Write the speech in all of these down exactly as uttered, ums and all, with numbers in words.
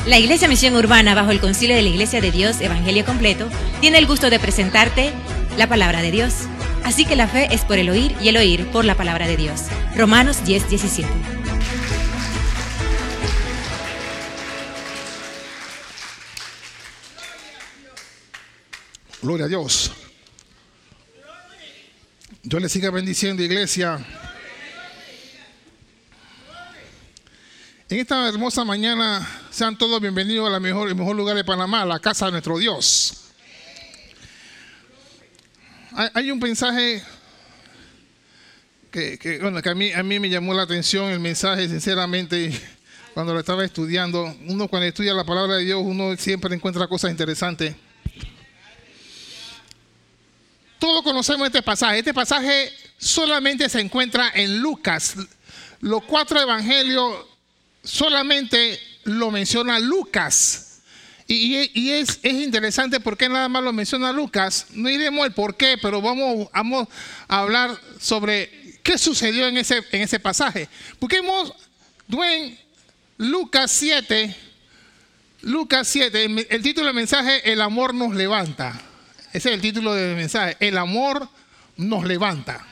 La Iglesia Misión Urbana, bajo el Concilio de la Iglesia de Dios Evangelio Completo, tiene el gusto de presentarte la Palabra de Dios. Así que la fe es por el oír y el oír por la Palabra de Dios. Romanos diez, diecisiete. Gloria a Dios. Dios le siga bendiciendo, iglesia. En esta hermosa mañana, sean todos bienvenidos a la mejor, el mejor lugar de Panamá, la casa de nuestro Dios. Hay, hay un mensaje que, que, bueno, que a, mí, a mí me llamó la atención, el mensaje, sinceramente, cuando lo estaba estudiando. Uno cuando estudia la palabra de Dios, uno siempre encuentra cosas interesantes. Todos conocemos este pasaje. Este pasaje solamente se encuentra en Lucas. Los cuatro evangelios solamente lo menciona Lucas. Y, y, y es, es interesante porque nada más lo menciona Lucas. No iremos al por qué, pero vamos, vamos a hablar sobre qué sucedió en ese, en ese pasaje. Busquemos en Lucas siete. Lucas siete, el, el título del mensaje, El amor nos levanta. Ese es el título del mensaje. El amor nos levanta.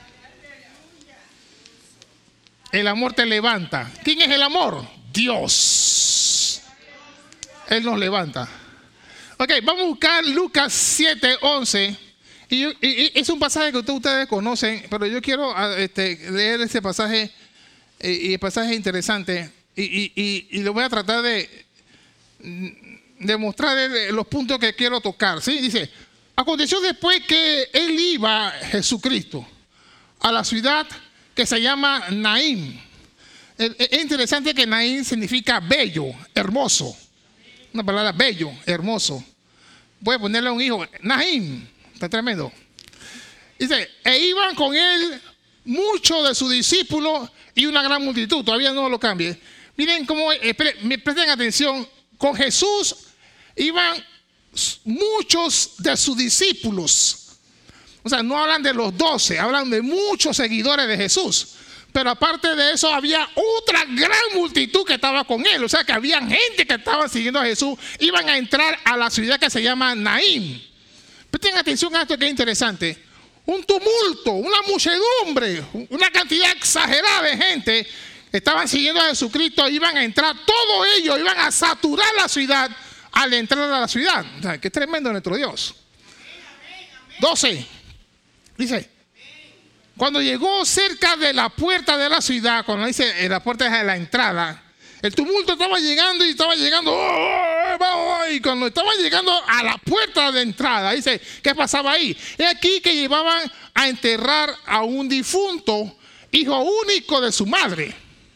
El amor te levanta. ¿Quién es el amor? Dios. Él nos levanta. Ok, vamos a buscar Lucas siete, once. Y, y, y es un pasaje que ustedes conocen, pero yo quiero este, leer ese pasaje. Y el pasaje es interesante. Y, y, y, y lo voy a tratar de, de mostrar los puntos que quiero tocar. ¿Sí? Dice: aconteció después que él iba, Jesucristo, a la ciudad que se llama Naín. Es interesante que Naín significa bello, hermoso. Una palabra bello, hermoso. Voy a ponerle a un hijo, Naín. Está tremendo. Dice, e iban con él muchos de sus discípulos y una gran multitud. Todavía no lo cambie. Miren cómo, eh, presten atención, con Jesús iban muchos de sus discípulos. O sea, no hablan de los doce, hablan de muchos seguidores de Jesús. Pero aparte de eso, había otra gran multitud que estaba con él. O sea, que había gente que estaba siguiendo a Jesús. Iban a entrar a la ciudad que se llama Naín. Presten atención a esto que es interesante. Un tumulto, una muchedumbre, una cantidad exagerada de gente estaban siguiendo a Jesucristo. Iban a entrar, todos ellos iban a saturar la ciudad al entrar a la ciudad. O sea, qué tremendo nuestro Dios. doce. Dice, cuando llegó cerca de la puerta de la ciudad, cuando dice la puerta es la entrada, el tumulto estaba llegando y estaba llegando, oh, oh, oh, y cuando estaban llegando a la puerta de entrada, dice, ¿qué pasaba ahí? Es aquí que llevaban a enterrar a un difunto, hijo único de su madre,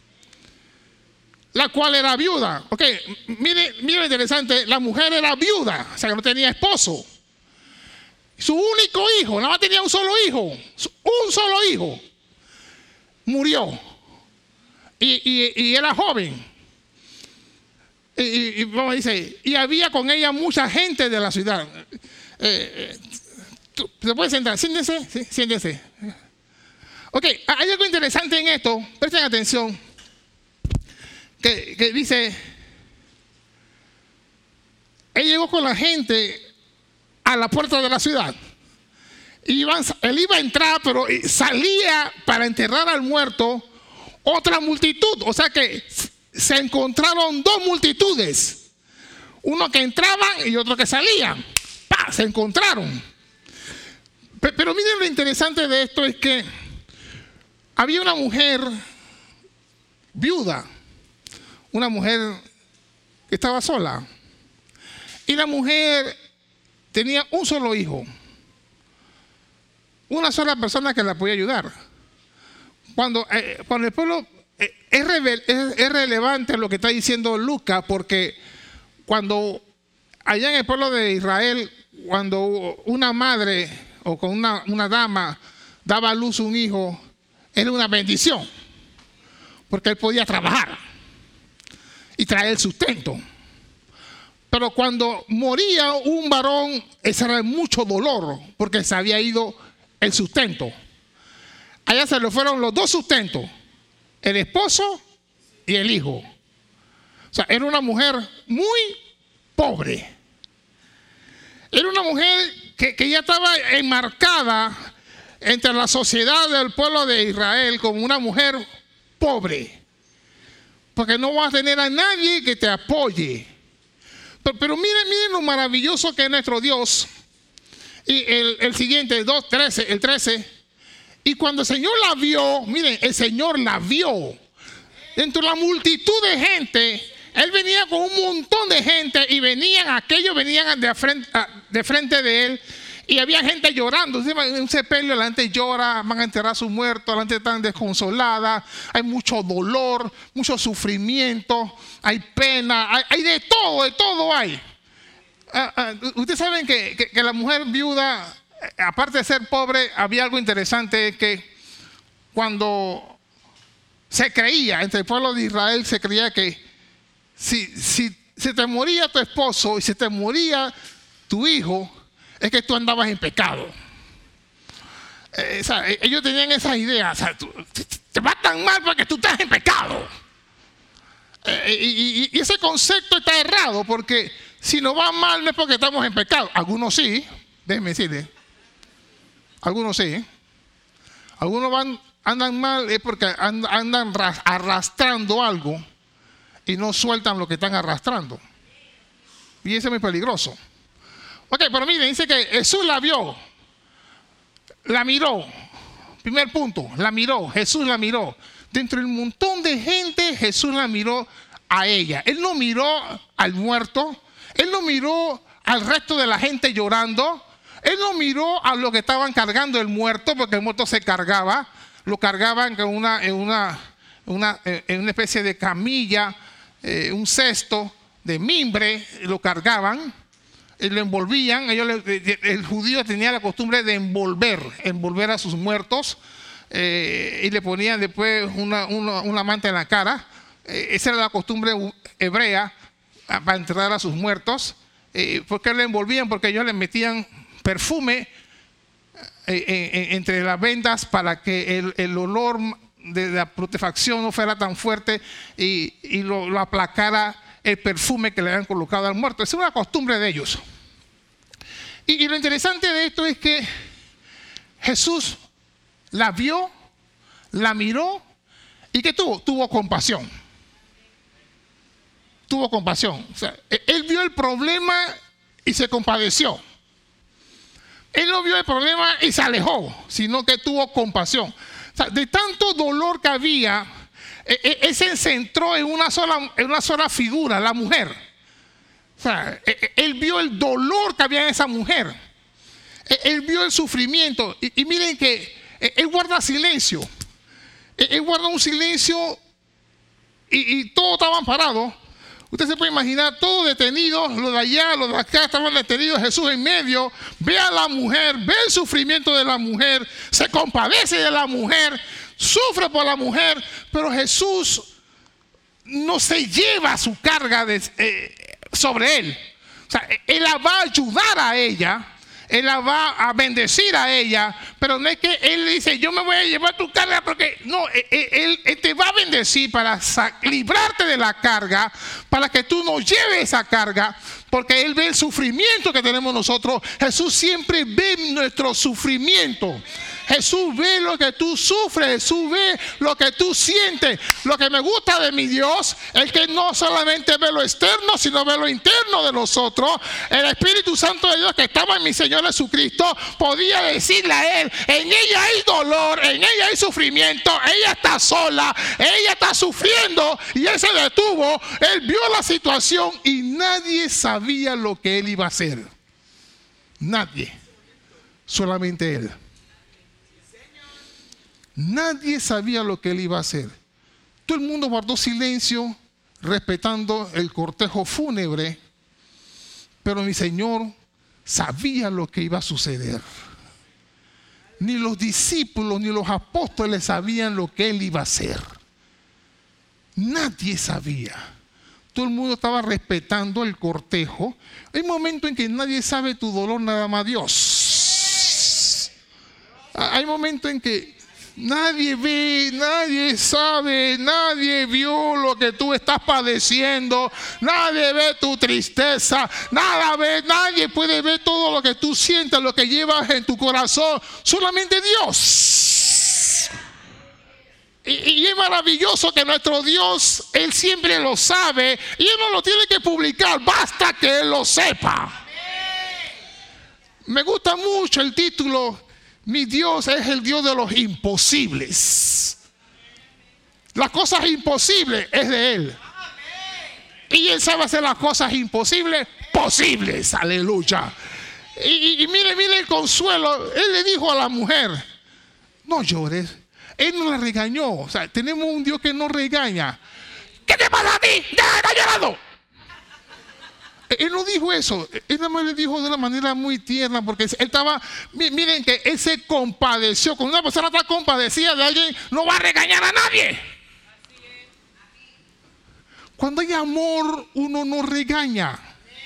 la cual era viuda. Ok, mire, mire interesante, la mujer era viuda, o sea que no tenía esposo. Su único hijo, nada más tenía un solo hijo, un solo hijo, murió. Y, y, y era joven. Y, y, y, vamos, dice, y había con ella mucha gente de la ciudad. Eh, eh, ¿Se puede sentar? Siéntense, sí, siéntense. Ok, hay algo interesante en esto, presten atención. Que, que dice, él llegó con la gente a la puerta de la ciudad. Iban, él iba a entrar, pero salía para enterrar al muerto otra multitud. O sea que se encontraron dos multitudes. Uno que entraban y otro que salían. ¡Pah! Se encontraron. Pero, pero miren lo interesante de esto es que había una mujer viuda. Una mujer que estaba sola. Y la mujer tenía un solo hijo. Una sola persona que la podía ayudar. Cuando, eh, cuando el pueblo... Eh, es, revel, es, es relevante lo que está diciendo Lucas, porque cuando allá en el pueblo de Israel, cuando una madre o con una, una dama daba a luz un hijo, era una bendición. Porque él podía trabajar y traer sustento. Pero cuando moría un varón, ese era mucho dolor, porque se había ido el sustento. Allá se le fueron los dos sustentos, el esposo y el hijo. O sea, era una mujer muy pobre. Era una mujer que, que ya estaba enmarcada entre la sociedad del pueblo de Israel como una mujer pobre. Porque no vas a tener a nadie que te apoye. Pero, pero miren, miren lo maravilloso que es nuestro Dios. Y el, el siguiente, el dos, trece, el trece. Y cuando el Señor la vio, miren, el Señor la vio. Dentro de la multitud de gente, Él venía con un montón de gente y venían, aquellos venían de frente, de frente de Él. Y había gente llorando. Un sepelio, la gente llora, van a enterrar a sus muertos, la gente está desconsolada, hay mucho dolor, mucho sufrimiento, hay pena, hay, hay de todo, de todo hay. Uh, uh, ustedes saben que, que, que la mujer viuda, aparte de ser pobre, había algo interesante, que cuando se creía, entre el pueblo de Israel se creía que si, si, si te moría tu esposo y si te moría tu hijo, es que tú andabas en pecado. Eh, o sea, ellos tenían esas ideas. O sea, tú, te va tan mal porque tú estás en pecado. Eh, y, y, y ese concepto está errado, porque si nos va mal no es porque estamos en pecado. Algunos sí, déjenme decirles. Algunos sí. Algunos van, andan mal es porque andan arrastrando algo y no sueltan lo que están arrastrando. Y eso es muy peligroso. Ok, pero miren, dice que Jesús la vio, la miró. Primer punto, la miró, Jesús la miró. Dentro del montón de gente, Jesús la miró a ella. Él no miró al muerto, Él no miró al resto de la gente llorando, Él no miró a los que estaban cargando el muerto, porque el muerto se cargaba, lo cargaban en una, en una, una, en una especie de camilla, eh, un cesto de mimbre, lo cargaban. Lo envolvían, ellos, el judío tenía la costumbre de envolver, envolver a sus muertos, eh, y le ponían después una, una, una manta en la cara. Eh, esa era la costumbre hebrea para enterrar a sus muertos. Eh, ¿Por qué le envolvían? Porque ellos le metían perfume eh, eh, entre las vendas para que el, el olor de la putrefacción no fuera tan fuerte y, y lo, lo aplacara el perfume que le habían colocado al muerto. Esa es una costumbre de ellos. Y, y lo interesante de esto es que Jesús la vio, la miró, y ¿qué tuvo? Tuvo compasión. Tuvo compasión. O sea, él vio el problema y se compadeció. Él no vio el problema y se alejó, sino que tuvo compasión. O sea, de tanto dolor que había, él se centró en una sola, en una sola figura, la mujer. O sea, él vio el dolor que había en esa mujer. Él vio el sufrimiento. Y, y miren que él guarda silencio. Él guarda un silencio y, y todos estaban parados. Usted se puede imaginar, todos detenidos, los de allá, los de acá estaban detenidos, Jesús en medio, ve a la mujer, ve el sufrimiento de la mujer, se compadece de la mujer, sufre por la mujer, pero Jesús no se lleva su carga de, eh, sobre él. O sea, él la va a ayudar a ella, él la va a bendecir a ella, pero no es que él dice, yo me voy a llevar tu carga, porque no, él, él, él te va a bendecir para librarte de la carga, para que tú no lleves esa carga, porque él ve el sufrimiento que tenemos nosotros. Jesús siempre ve nuestro sufrimiento. Jesús ve lo que tú sufres, Jesús ve lo que tú sientes. Lo que me gusta de mi Dios es que no solamente ve lo externo, sino ve lo interno de nosotros. El Espíritu Santo de Dios que estaba en mi Señor Jesucristo podía decirle a él, en ella hay dolor, en ella hay sufrimiento, ella está sola, ella está sufriendo, y él se detuvo, él vio la situación y nadie sabía lo que él iba a hacer. Nadie, solamente él. Nadie sabía lo que él iba a hacer. Todo el mundo guardó silencio, respetando el cortejo fúnebre, pero mi Señor sabía lo que iba a suceder. Ni los discípulos ni los apóstoles sabían lo que él iba a hacer. Nadie sabía. Todo el mundo estaba respetando el cortejo. Hay momentos en que nadie sabe tu dolor, nada más Dios. Hay momentos en que Nadie ve, nadie sabe, nadie vio lo que tú estás padeciendo, nadie ve tu tristeza, nada ve, nadie puede ver todo lo que tú sientes, lo que llevas en tu corazón, solamente Dios. Y, y es maravilloso que nuestro Dios, Él siempre lo sabe y Él no lo tiene que publicar, basta que Él lo sepa. Me gusta mucho el título: mi Dios es el Dios de los imposibles. Las cosas imposibles es de Él. Y Él sabe hacer las cosas imposibles posibles. Aleluya. Y, y, y mire, mire el consuelo. Él le dijo a la mujer: no llores. Él no la regañó. O sea, tenemos un Dios que no regaña. ¿Qué te pasa a ti? ¡Ya estás llorando! Él no dijo eso, él nada más le dijo de una manera muy tierna, porque él estaba, miren que él se compadeció. Cuando una persona está compadecida de alguien, no va a regañar a nadie. Cuando hay amor, uno no regaña.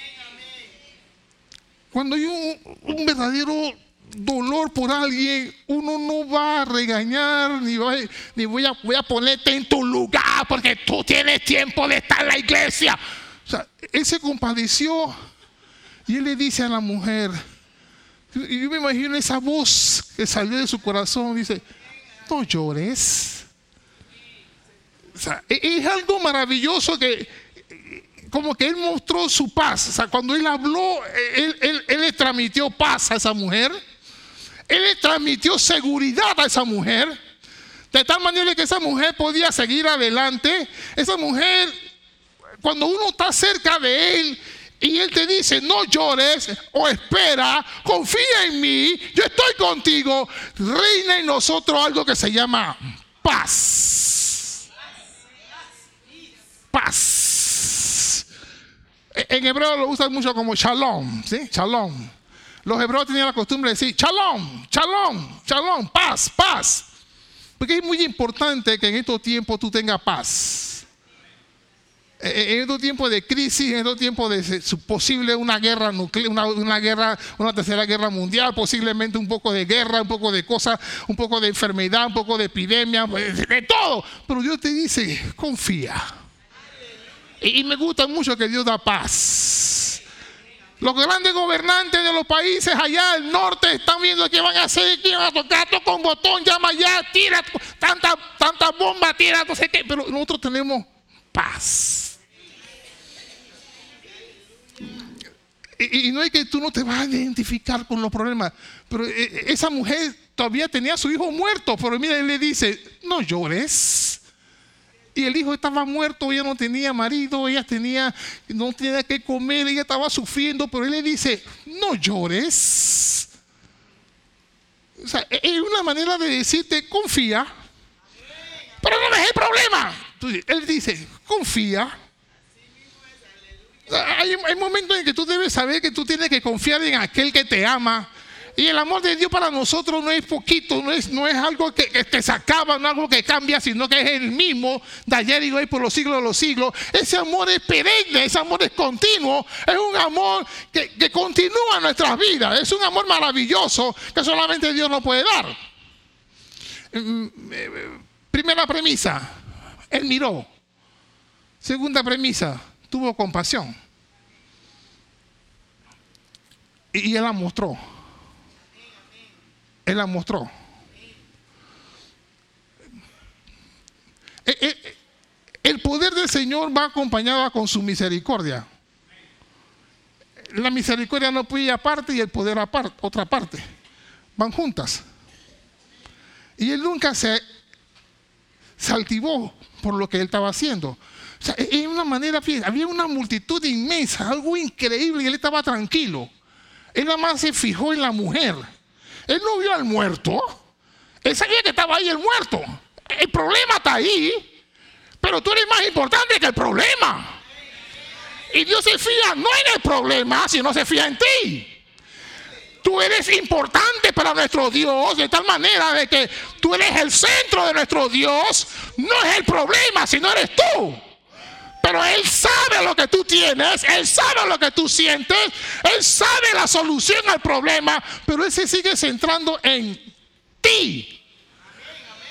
Cuando hay un, un verdadero dolor por alguien, uno no va a regañar, ni, va, ni voy, a, voy a ponerte en tu lugar porque tú tienes tiempo de estar en la iglesia. O sea, él se compadeció y él le dice a la mujer, y yo me imagino esa voz que salió de su corazón, dice: no llores. O sea, es algo maravilloso que como que él mostró su paz. O sea, cuando él habló, él, él, él le transmitió paz a esa mujer, él le transmitió seguridad a esa mujer, de tal manera que esa mujer podía seguir adelante. Esa mujer, cuando uno está cerca de Él y Él te dice: no llores o espera, confía en mí, yo estoy contigo, reina en nosotros algo que se llama paz. Paz. En hebreo lo usan mucho como shalom, ¿sí? Shalom. Los hebreos tenían la costumbre de decir shalom, shalom, shalom, paz, paz. Porque es muy importante que en estos tiempos tú tengas paz. En estos tiempos de crisis, en estos tiempos de posible una guerra nuclear, una, una guerra, una tercera guerra mundial, posiblemente un poco de guerra, un poco de cosas, un poco de enfermedad, un poco de epidemia, de todo. Pero Dios te dice: confía. Y, y me gusta mucho que Dios da paz. Los grandes gobernantes de los países allá al norte están viendo qué van a hacer, qué van a tocar, toca un botón, llama allá, tira tanta, tanta bomba, tira, no sé qué. Pero nosotros tenemos paz. Y, y no es que tú no te vas a identificar con los problemas, pero esa mujer todavía tenía a su hijo muerto, pero mira, él le dice: no llores. Y el hijo estaba muerto, ella no tenía marido, ella tenía, no tenía que comer, ella estaba sufriendo, pero él le dice: no llores. O sea, es una manera de decirte: confía, pero no es el problema. Entonces, él dice: confía. Hay, hay momentos en que tú debes saber que tú tienes que confiar en aquel que te ama. Y el amor de Dios para nosotros no es poquito, no es, no es algo que, que, que se acaba, no es algo que cambia, sino que es el mismo de ayer y hoy por los siglos de los siglos. Ese amor es perenne, ese amor es continuo, es un amor que, que continúa en nuestras vidas. Es un amor maravilloso que solamente Dios nos puede dar. Primera premisa: Él miró. Segunda premisa: tuvo compasión. Y, y Él la mostró. Él la mostró. El, el, el poder del Señor va acompañado con su misericordia. La misericordia no puede ir aparte y el poder aparte, otra parte. Van juntas. Y Él nunca se, se altivó por lo que Él estaba haciendo. O sea, en una manera, había una multitud inmensa, algo increíble, y Él estaba tranquilo. Él nada más se fijó en la mujer. Él no vio al muerto. Él sabía que estaba ahí el muerto. El problema está ahí, pero tú eres más importante que el problema. Y Dios se fía no en el problema, sino se fía en ti. Tú eres importante para nuestro Dios, de tal manera de que tú eres el centro de nuestro Dios. No es el problema, sino eres tú. Pero Él sabe lo que tú tienes, Él sabe lo que tú sientes, Él sabe la solución al problema, pero Él se sigue centrando en ti.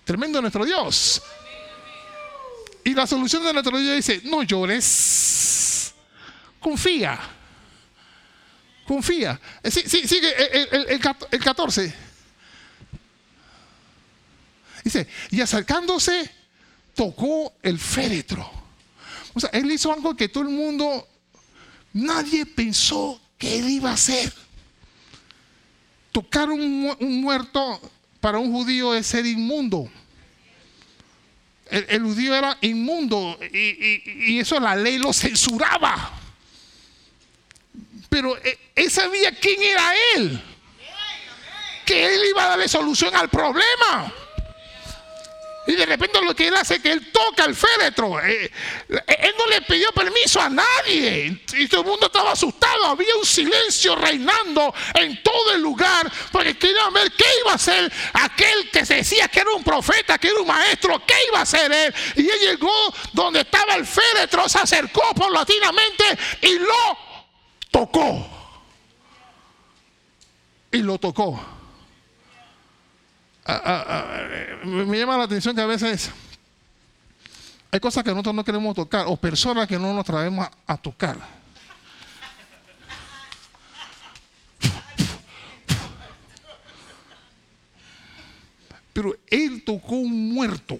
Tremendo nuestro Dios. Y la solución de nuestro Dios dice, no llores, confía, confía. Sí, sí, sigue el, el, el, el catorce. Dice, y acercándose, tocó el féretro. O sea, él hizo algo que todo el mundo, nadie pensó que él iba a hacer. Tocar un, un muerto para un judío es ser inmundo. El, el judío era inmundo y, y, y eso la ley lo censuraba. Pero él sabía quién era él, que él iba a darle solución al problema. Y de repente lo que él hace es que él toca el féretro. Eh, él no le pidió permiso a nadie. Y todo el mundo estaba asustado. Había un silencio reinando en todo el lugar. Porque querían ver qué iba a hacer aquel que se decía que era un profeta, que era un maestro. ¿Qué iba a hacer él? Y él llegó donde estaba el féretro, se acercó paulatinamente y lo tocó. Y lo tocó. Ah, ah, ah, me llama la atención que a veces hay cosas que nosotros no queremos tocar o personas que no nos traemos a, a tocar. Pero él tocó un muerto.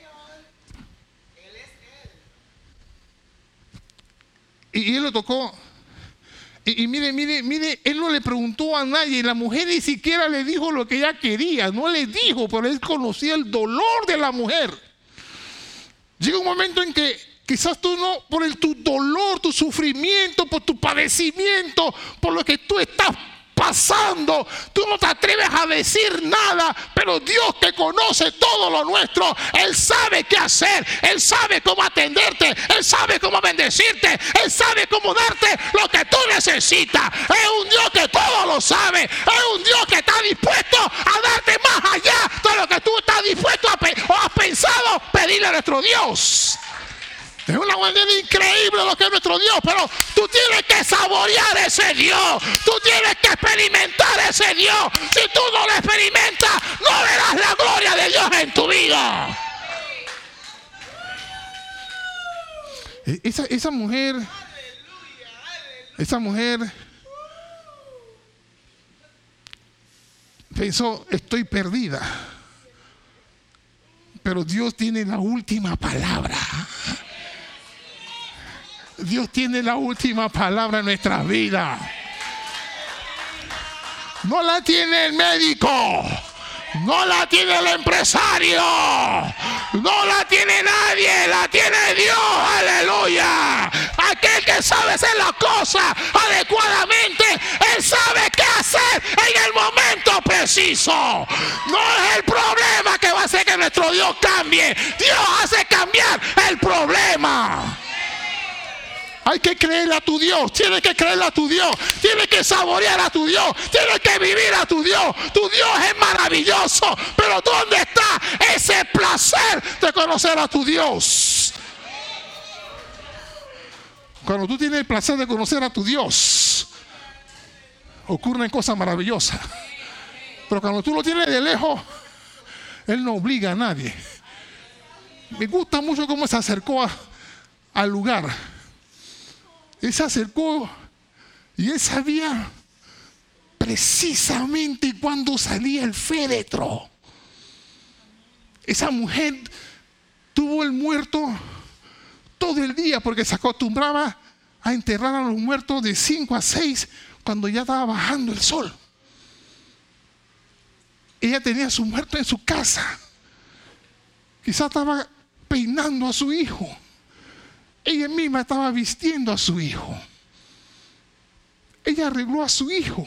Y él lo tocó. Y, y mire, mire, mire, él no le preguntó a nadie. La mujer ni siquiera le dijo lo que ella quería. No le dijo, pero él conocía el dolor de la mujer. Llega un momento en que quizás tú no, por el, tu dolor, tu sufrimiento, por tu padecimiento, por lo que tú estás pasando, tú no te atreves a decir nada, pero Dios que conoce todo lo nuestro, Él sabe qué hacer, Él sabe cómo atenderte, Él sabe cómo bendecirte, Él sabe cómo darte lo que tú necesitas. Es un Dios que todo lo sabe, es un Dios que está dispuesto a darte más allá de lo que tú estás dispuesto a pe- o has pensado pedirle a nuestro Dios. Es una manera increíble lo que es nuestro Dios, pero tú tienes que saborear ese Dios. Tú tienes que experimentar ese Dios. Si tú no lo experimentas, no verás la gloria de Dios en tu vida. Esa, esa mujer, esa mujer pensó, estoy perdida. Pero Dios tiene la última palabra. Dios tiene la última palabra en nuestras vidas. No la tiene el médico, no la tiene el empresario, no la tiene nadie, la tiene Dios. Aleluya. Aquel que sabe hacer las cosas adecuadamente, Él sabe qué hacer en el momento preciso. No es el problema que va a hacer que nuestro Dios cambie. Dios hace cambiar el problema. Hay que creerle a tu Dios, tienes que creerle a tu Dios, tienes que saborear a tu Dios, tienes que vivir a tu Dios. Tu Dios es maravilloso, pero ¿dónde está ese placer de conocer a tu Dios? Cuando tú tienes el placer de conocer a tu Dios, ocurren cosas maravillosas. Pero cuando tú lo tienes de lejos, Él no obliga a nadie. Me gusta mucho cómo se acercó a, al lugar. Él se acercó y él sabía precisamente cuándo salía el féretro. Esa mujer tuvo el muerto todo el día porque se acostumbraba a enterrar a los muertos de cinco a seis cuando ya estaba bajando el sol. Ella tenía a su muerto en su casa. Quizás estaba peinando a su hijo. Ella misma estaba vistiendo a su hijo. Ella arregló a su hijo.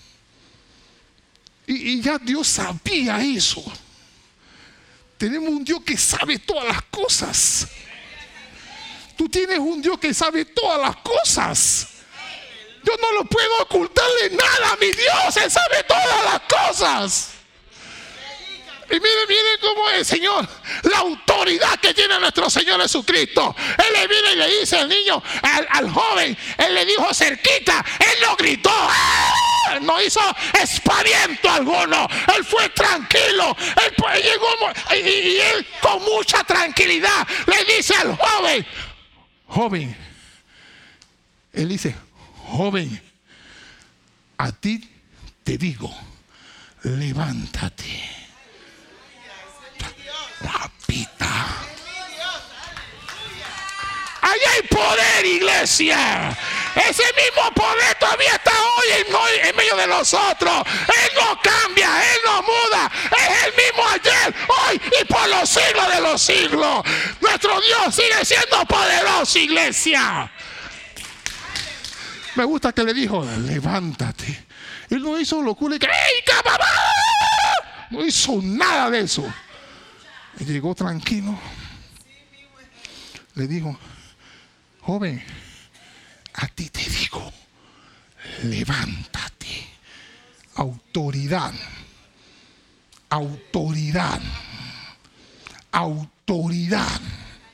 Y, y ya Dios sabía eso. Tenemos un Dios que sabe todas las cosas. Tú tienes un Dios que sabe todas las cosas. Yo no lo puedo ocultarle nada a mi Dios. Él sabe todas las cosas. Y miren, miren cómo es, Señor, la autoridad que tiene nuestro Señor Jesucristo. Él le viene y le dice al niño, al, al joven, Él le dijo cerquita, Él lo gritó. ¡Ah! no hizo espaviento alguno. Él fue tranquilo. Él llegó y, y él con mucha tranquilidad le dice al joven, joven, él dice, joven, a ti te digo, levántate. Papita. Ahí hay poder, iglesia. Ese mismo poder todavía está hoy en, en medio de nosotros. Él no cambia, Él no muda. Es el mismo ayer, hoy y por los siglos de los siglos. Nuestro Dios sigue siendo poderoso, iglesia. Me gusta que le dijo, levántate. Él no hizo locura y que ¡ey, cababá! No hizo nada de eso. Él llegó tranquilo. Le dijo, joven, a ti te digo, levántate. Autoridad. Autoridad. Autoridad.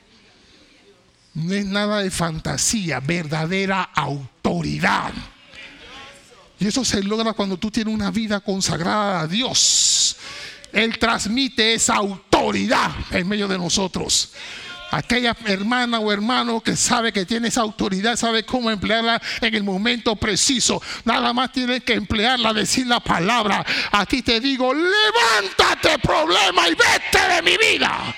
No es nada de fantasía, verdadera autoridad. Y eso se logra cuando tú tienes una vida consagrada a Dios. Él transmite esa autoridad en medio de nosotros. Aquella hermana o hermano que sabe que tiene esa autoridad, sabe cómo emplearla en el momento preciso. Nada más tiene que emplearla, decir la palabra. Aquí te digo, levántate, problema, y vete de mi vida.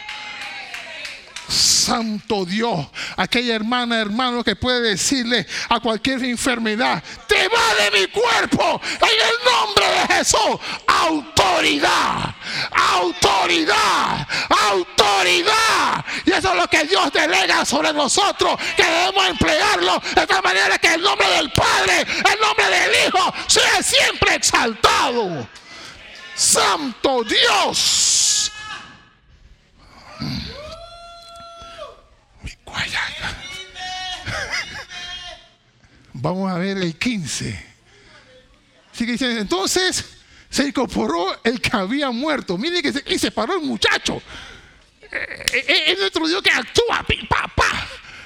Santo Dios, aquella hermana, hermano que puede decirle a cualquier enfermedad, te va de mi cuerpo en el nombre de Jesús. Autoridad, autoridad, autoridad. Y eso es lo que Dios delega sobre nosotros, que debemos emplearlo de tal manera que el nombre del Padre, el nombre del Hijo sea siempre exaltado. Santo Dios. Vamos a ver el quince. Sigue diciendo, entonces se incorporó el que había muerto. Miren que se, y se paró el muchacho. Es eh, eh, nuestro Dios que actúa. Pa, pa.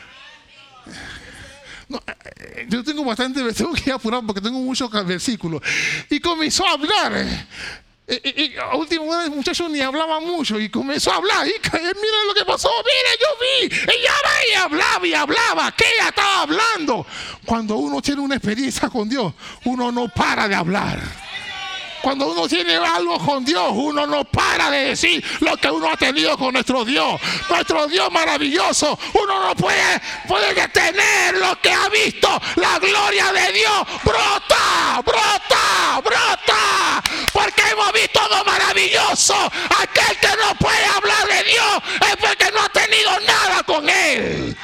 No, eh, yo tengo bastante, tengo que apurar porque tengo muchos versículos. Y comenzó a hablar. Eh, Y, y, y a último el muchacho ni hablaba mucho y comenzó a hablar. Y mira lo que pasó, mira, yo vi. Y ya va y hablaba y hablaba. ¿Qué ella estaba hablando? Cuando uno tiene una experiencia con Dios, uno no para de hablar. Cuando uno tiene algo con Dios, uno no para de decir lo que uno ha tenido con nuestro Dios. Nuestro Dios maravilloso. Uno no puede, puede detener lo que ha visto. La gloria de Dios brota, brota, brota. Porque hemos visto lo maravilloso. Aquel que no puede hablar de Dios es porque no ha tenido nada con Él.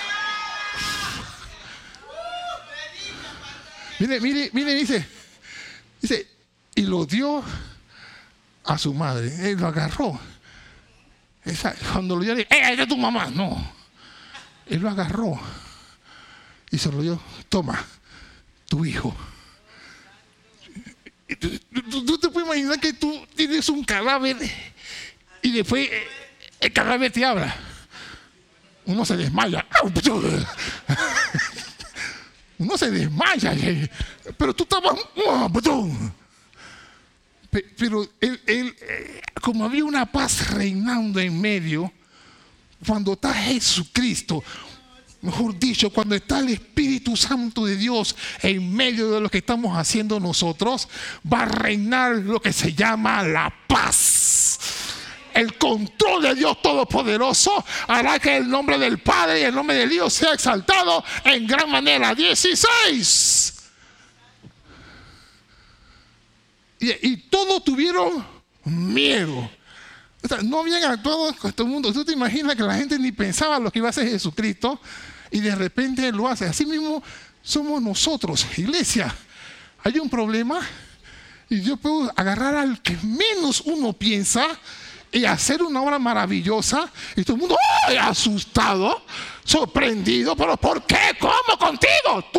Mire, mire, mire, dice, dice, y lo dio a su madre. Él lo agarró. Esa, cuando lo dio, ¡eh, esa es tu mamá! No. Él lo agarró y se lo dio. Toma, tu hijo. ¿Tú, tú, tú te puedes imaginar que tú tienes un cadáver y después el cadáver te habla? Uno se desmaya. Uno se desmaya. Pero tú estabas... Pero él, él, como había una paz reinando en medio, cuando está Jesucristo, mejor dicho, cuando está el Espíritu Santo de Dios en medio de lo que estamos haciendo nosotros, va a reinar lo que se llama la paz. El control de Dios Todopoderoso hará que el nombre del Padre y el nombre del Hijo sea exaltado en gran manera. dieciséis. Y, y todos tuvieron miedo. O sea, no habían actuado con todo el mundo. ¿Tú te imaginas que la gente ni pensaba lo que iba a hacer Jesucristo y de repente lo hace? Así mismo somos nosotros, iglesia. Hay un problema y Dios puede agarrar al que menos uno piensa y hacer una obra maravillosa y todo el mundo ¡ay! Asustado, sorprendido. ¿Pero por qué? ¿Cómo contigo? ¡Tú!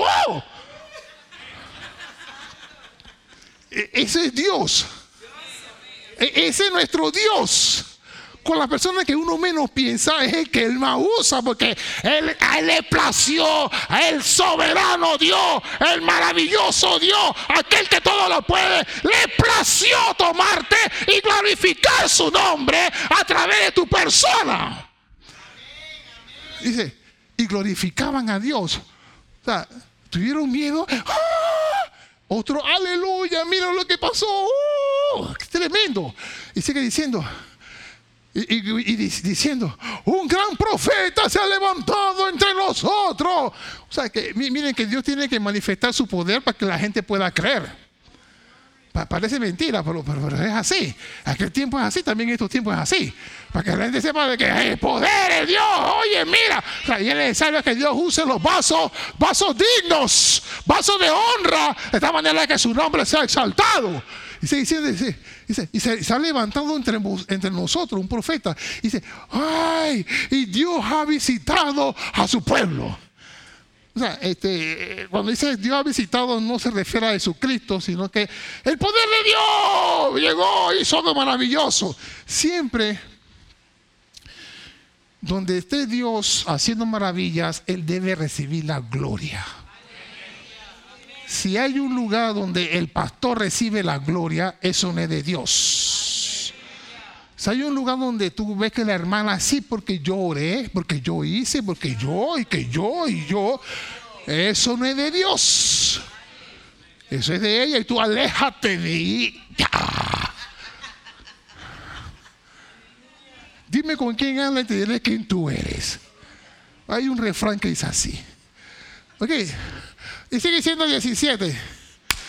Ese es Dios. Ese es nuestro Dios. con la persona que uno menos piensa es el que él más usa, porque él, a él le plació, a el soberano Dios, el maravilloso Dios, aquel que todo lo puede, le plació tomarte y glorificar su nombre a través de tu persona. Dice, y glorificaban a Dios. O sea, tuvieron miedo. ¡Ah! Otro, aleluya, mira lo que pasó. ¡Uh! ¡Qué tremendo! Y sigue diciendo, y, y, y diciendo, un gran profeta se ha levantado entre nosotros. O sea, que miren que Dios tiene que manifestar su poder para que la gente pueda creer. Parece mentira, pero, pero, pero es así. Aquel tiempo es así, también estos tiempos es así. Para que la gente sepa de que el poder es Dios. Oye, mira, o sea, y es necesario que Dios use los vasos, vasos dignos, vasos de honra, de esta manera que su nombre sea exaltado. Y se dice, dice, dice, y se, se ha levantado entre, entre nosotros un profeta. Y dice, ay, y Dios ha visitado a su pueblo. O sea, este, cuando dice Dios ha visitado, no se refiere a Jesucristo, sino que el poder de Dios llegó y hizo algo maravilloso. Siempre donde esté Dios haciendo maravillas, Él debe recibir la gloria. Si hay un lugar donde el pastor recibe la gloria, eso no es de Dios. Si hay un lugar donde tú ves que la hermana, sí, porque yo oré, porque yo hice, porque yo, y que yo, y yo, eso no es de Dios. Eso es de ella y tú aléjate de ella. Dime con quién habla y te diré quién tú eres. Hay un refrán que dice así. Ok, y sigue diciendo diecisiete.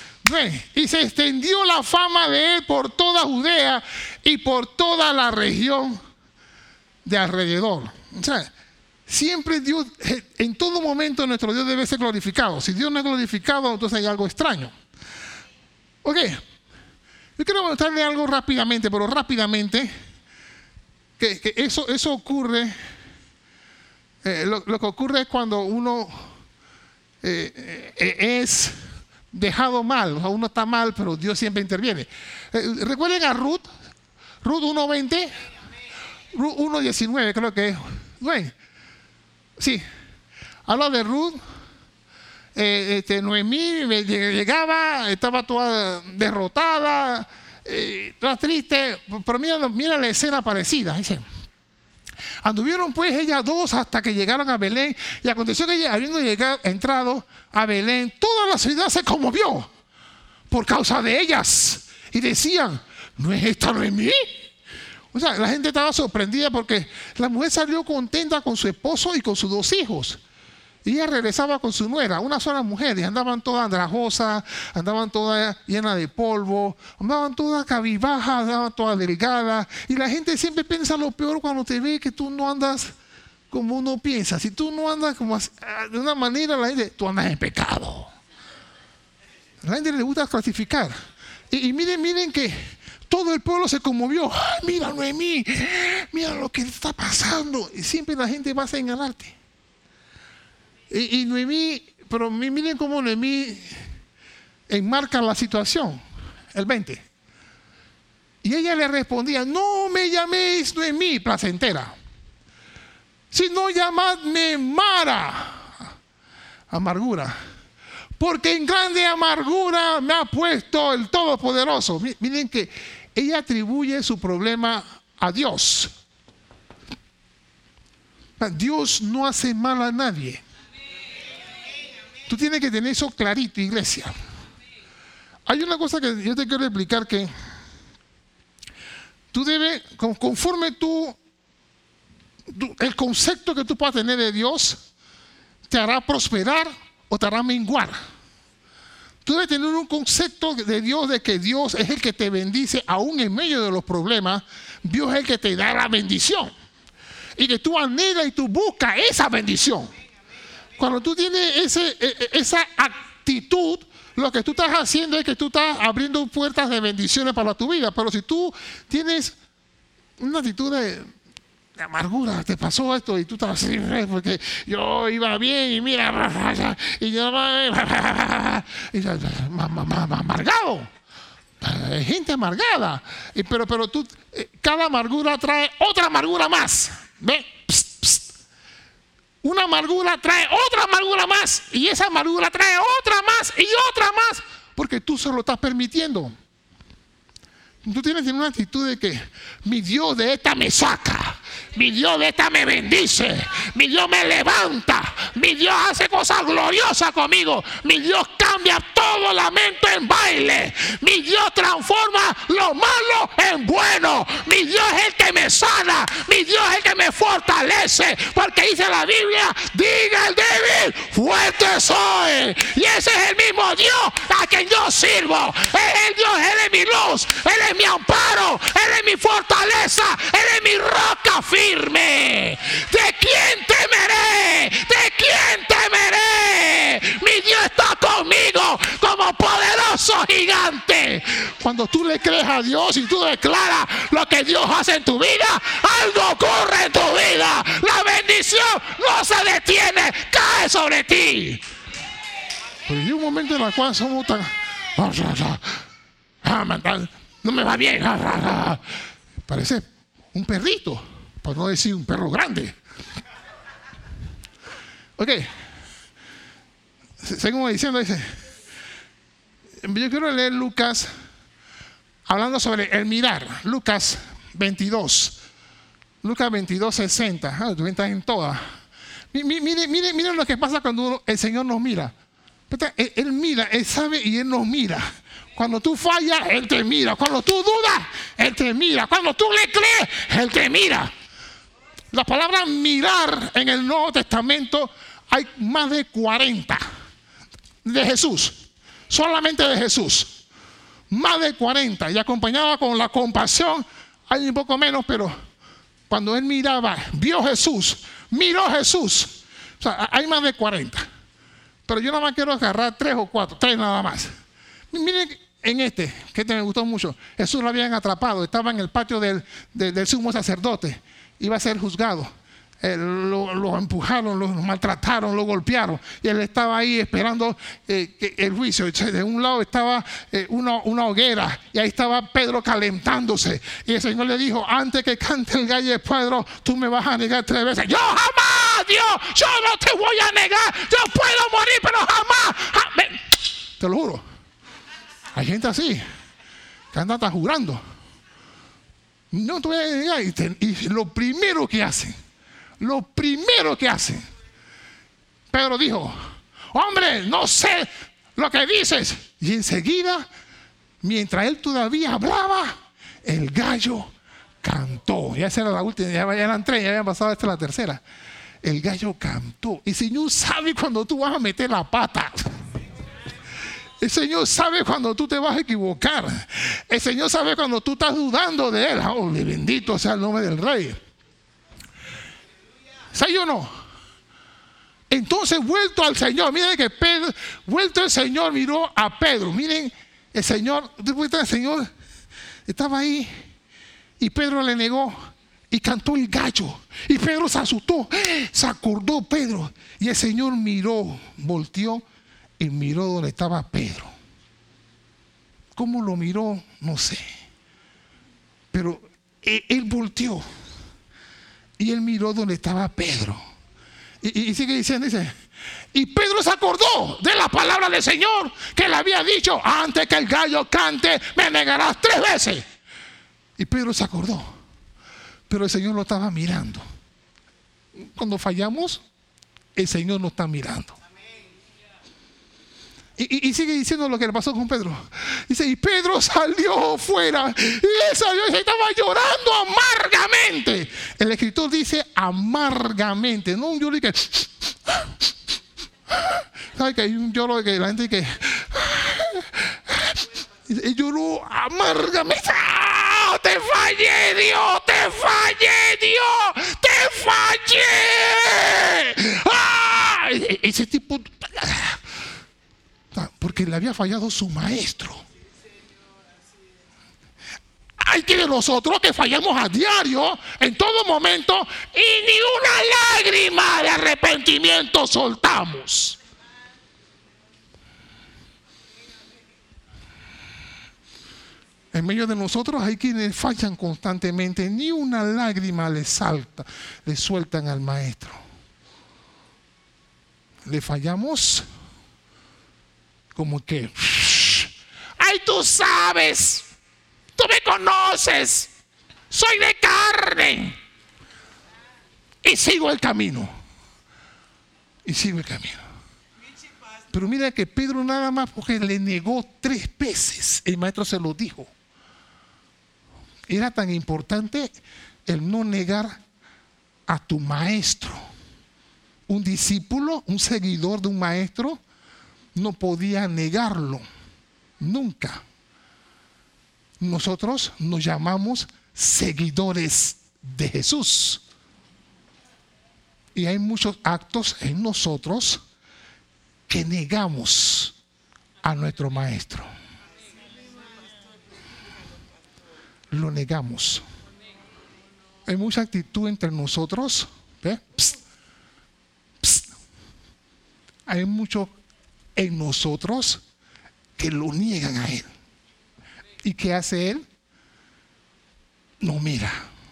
Y se extendió la fama de él por toda Judea y por toda la región de alrededor. O sea, siempre Dios, en todo momento nuestro Dios debe ser glorificado. Si Dios no es glorificado, entonces hay algo extraño. Ok, yo quiero mostrarle algo rápidamente, pero rápidamente, que, que eso, eso ocurre, eh, lo, lo que ocurre es cuando uno eh, eh, es dejado mal, o sea, uno está mal, pero Dios siempre interviene. Eh, Recuerden a Ruth, Ruth uno veinte, Ruth uno diecinueve, creo que es. Bueno, sí, habla de Ruth. Eh, este, Noemí llegaba, estaba toda derrotada, eh, toda triste, pero mira, mira la escena parecida. Dice, anduvieron pues ellas dos hasta que llegaron a Belén, y aconteció que ella, habiendo llegado, entrado a Belén, toda la ciudad se conmovió por causa de ellas y decían, ¿no es esta Noemí? O sea, la gente estaba sorprendida porque la mujer salió contenta con su esposo y con sus dos hijos. Y ella regresaba con su nuera, una sola mujer, y andaban todas andrajosas, andaban todas llenas de polvo, andaban todas cabizbajas, andaban todas delgadas. Y la gente siempre piensa lo peor cuando te ve que tú no andas como uno piensa. Si tú no andas como de una manera, la gente, tú andas en pecado. A la gente le gusta clasificar. Y, y miren, miren que todo el pueblo se conmovió. ¡Ay, mira Noemí! Mira lo que está pasando. Y siempre la gente va a señalarte. Y, y Noemí, pero miren cómo Noemí enmarca la situación. El veinte. Y ella le respondía, no me llaméis Noemí, placentera, sino llamadme Mara, amargura, porque en grande amargura me ha puesto el Todopoderoso. Miren que ella atribuye su problema a Dios. Dios no hace mal a nadie. Tú tienes que tener eso clarito, iglesia. Hay una cosa que yo te quiero explicar, que tú debes, conforme tú, tú, el concepto que tú puedas tener de Dios, te hará prosperar o te hará menguar. Tú debes tener un concepto de Dios, de que Dios es el que te bendice aún en medio de los problemas. Dios es el que te da la bendición. Y que tú anhelas y tú buscas esa bendición. Cuando tú tienes ese, esa actitud, lo que tú estás haciendo es que tú estás abriendo puertas de bendiciones para tu vida. Pero si tú tienes una actitud de, de amargura, te pasó esto y tú estás así, porque yo iba bien y mira, y yo y, amargado. Hay gente amargada. Y pero, pero tú, eh, cada amargura trae otra amargura más. ¿Ve? Psst, psst. Una amargura trae otra amargura más. Y esa amargura trae otra más y otra más. Porque tú se lo estás permitiendo. Tú tienes una actitud de que mi Dios de esta me saca, mi Dios de esta me bendice, mi Dios me levanta, mi Dios hace cosas gloriosas conmigo, mi Dios cambia todo lamento en baile, mi Dios transforma lo malo en bueno, mi Dios es el que me sana, mi Dios es el que me fortalece, porque dice la Biblia, diga el débil, fuerte soy. Y ese es el mismo Dios a quien yo sirvo. Es el Dios, Él es mi luz, Él es mi amparo, Él es mi fortaleza, Él es mi roca firme. ¿De quién temeré? ¿De quién temeré? Mi Dios está conmigo como poderoso gigante. Cuando tú le crees a Dios y tú declaras lo que Dios hace en tu vida, algo ocurre en tu vida. La bendición no se detiene, cae sobre ti. Pero hay un momento en el cual somos tan... no me va bien. Parece un perrito, por no decir un perro grande. Ok. Seguimos diciendo, dice. Yo quiero leer Lucas, hablando sobre el mirar. Lucas veintidós. Lucas veintidós, sesenta. Ah, tú estás en todas. Miren, miren, miren, miren lo que pasa cuando el Señor nos mira. Él, él mira, Él sabe y Él nos mira. Cuando tú fallas, Él te mira. Cuando tú dudas, Él te mira. Cuando tú le crees, Él te mira. La palabra mirar en el Nuevo Testamento hay más de cuarenta de Jesús. Solamente de Jesús. Más de cuarenta. Y acompañada con la compasión, hay un poco menos, pero cuando Él miraba, vio Jesús, miró Jesús. O sea, hay más de cuarenta. Pero yo nada más quiero agarrar tres o cuatro, tres nada más. Miren en este, que este me gustó mucho. Jesús lo habían atrapado, estaba en el patio del, del, del sumo sacerdote, iba a ser juzgado. Eh, lo, lo empujaron, lo maltrataron, lo golpearon. Y él estaba ahí esperando eh, que el juicio. De un lado estaba eh, una, una hoguera y ahí estaba Pedro calentándose. Y el Señor le dijo, antes que cante el gallo de Pedro, tú me vas a negar tres veces. Yo jamás, Dios, yo no te voy a negar. Yo puedo morir, pero jamás. jamás. Te lo juro. Hay gente así que anda hasta jurando. No te voy a negar. Y, te, y lo primero que hacen, lo primero que hacen, Pedro dijo, hombre, no sé lo que dices. Y enseguida, mientras él todavía hablaba, el gallo cantó. Ya esa era la última, ya eran tres, ya habían pasado, esta la tercera. El gallo cantó. El Señor sabe cuando tú vas a meter la pata. El Señor sabe cuando tú te vas a equivocar. El Señor sabe cuando tú estás dudando de Él. Oh, bendito sea el nombre del Rey. ¿Sabes o no? Entonces, vuelto al Señor, miren que Pedro, vuelto el Señor miró a Pedro. Miren, el Señor, después el Señor estaba ahí y Pedro le negó y cantó el gallo. Y Pedro se asustó, se acordó Pedro. Y el Señor miró, volteó y miró donde estaba Pedro. ¿Cómo lo miró? No sé. Pero él, él volteó. Y él miró donde estaba Pedro. Y, y, y sigue diciendo, dice, y Pedro se acordó de la palabra del Señor que le había dicho, antes que el gallo cante, me negarás tres veces. Y Pedro se acordó. Pero el Señor lo estaba mirando. Cuando fallamos, el Señor nos está mirando. Y, y, y sigue diciendo lo que le pasó con Pedro. Dice, y Pedro salió fuera. Y él salió y se estaba llorando amargamente. El escritor dice amargamente. No un lloro que... ¿Sabes que hay un lloro que la gente que... Y lloró amargamente. ¡Ah! ¡Te fallé, Dios! ¡Te fallé, Dios! ¡Te fallé! ¡Ah! Ese tipo... Porque le había fallado su maestro. Hay que nosotros que fallamos a diario, en todo momento, y ni una lágrima de arrepentimiento soltamos. En medio de nosotros hay quienes fallan constantemente. Ni una lágrima le salta, le sueltan al maestro. Le fallamos como que, ¡ay, tú sabes! ¡Tú me conoces! ¡Soy de carne! Y sigo el camino. Y sigo el camino. Pero mira que Pedro nada más porque le negó tres veces. El maestro se lo dijo. Era tan importante el no negar a tu maestro. Un discípulo, un seguidor de un maestro, no podía negarlo. Nunca. Nosotros nos llamamos seguidores de Jesús. Y hay muchos actos en nosotros que negamos a nuestro maestro. Lo negamos. Hay mucha actitud entre nosotros. ¿Ve? Psst, psst. Hay mucho en nosotros que lo niegan a él. ¿Y qué hace él? Nos mira.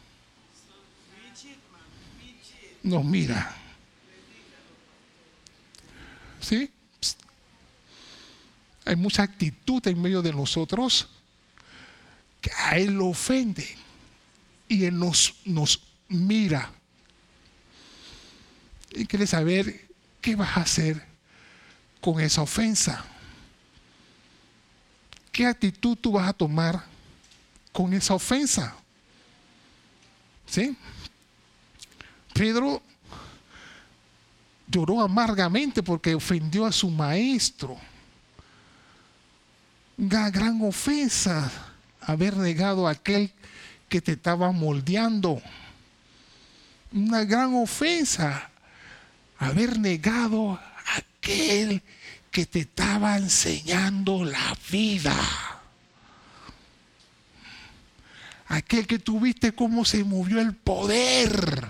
Nos mira. ¿Sí? Psst. Hay mucha actitud en medio de nosotros que a él lo ofende y él nos, nos mira y quiere saber qué vas a hacer con esa ofensa. ¿Qué actitud tú vas a tomar con esa ofensa? ¿Sí? Pedro lloró amargamente porque ofendió a su maestro. Una gran ofensa haber negado a aquel que te estaba moldeando. Una gran ofensa haber negado a aquel que te estaba enseñando la vida. Aquel que tuviste cómo se movió el poder.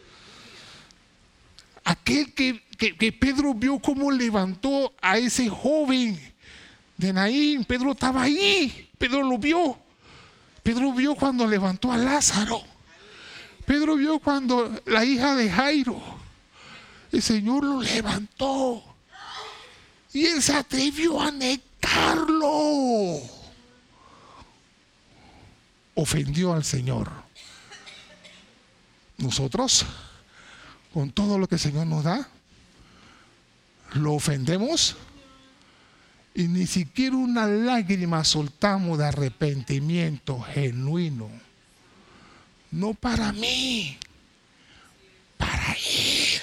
Aquel que, que, que Pedro vio cómo levantó a ese joven de Naín. Pedro estaba ahí. Pedro lo vio. Pedro vio cuando levantó a Lázaro. Pedro vio cuando la hija de Jairo, el Señor lo levantó. Y él se atrevió a negarlo. Ofendió al Señor. Nosotros, con todo lo que el Señor nos da, lo ofendemos y ni siquiera una lágrima soltamos de arrepentimiento genuino. No para mí, para Él.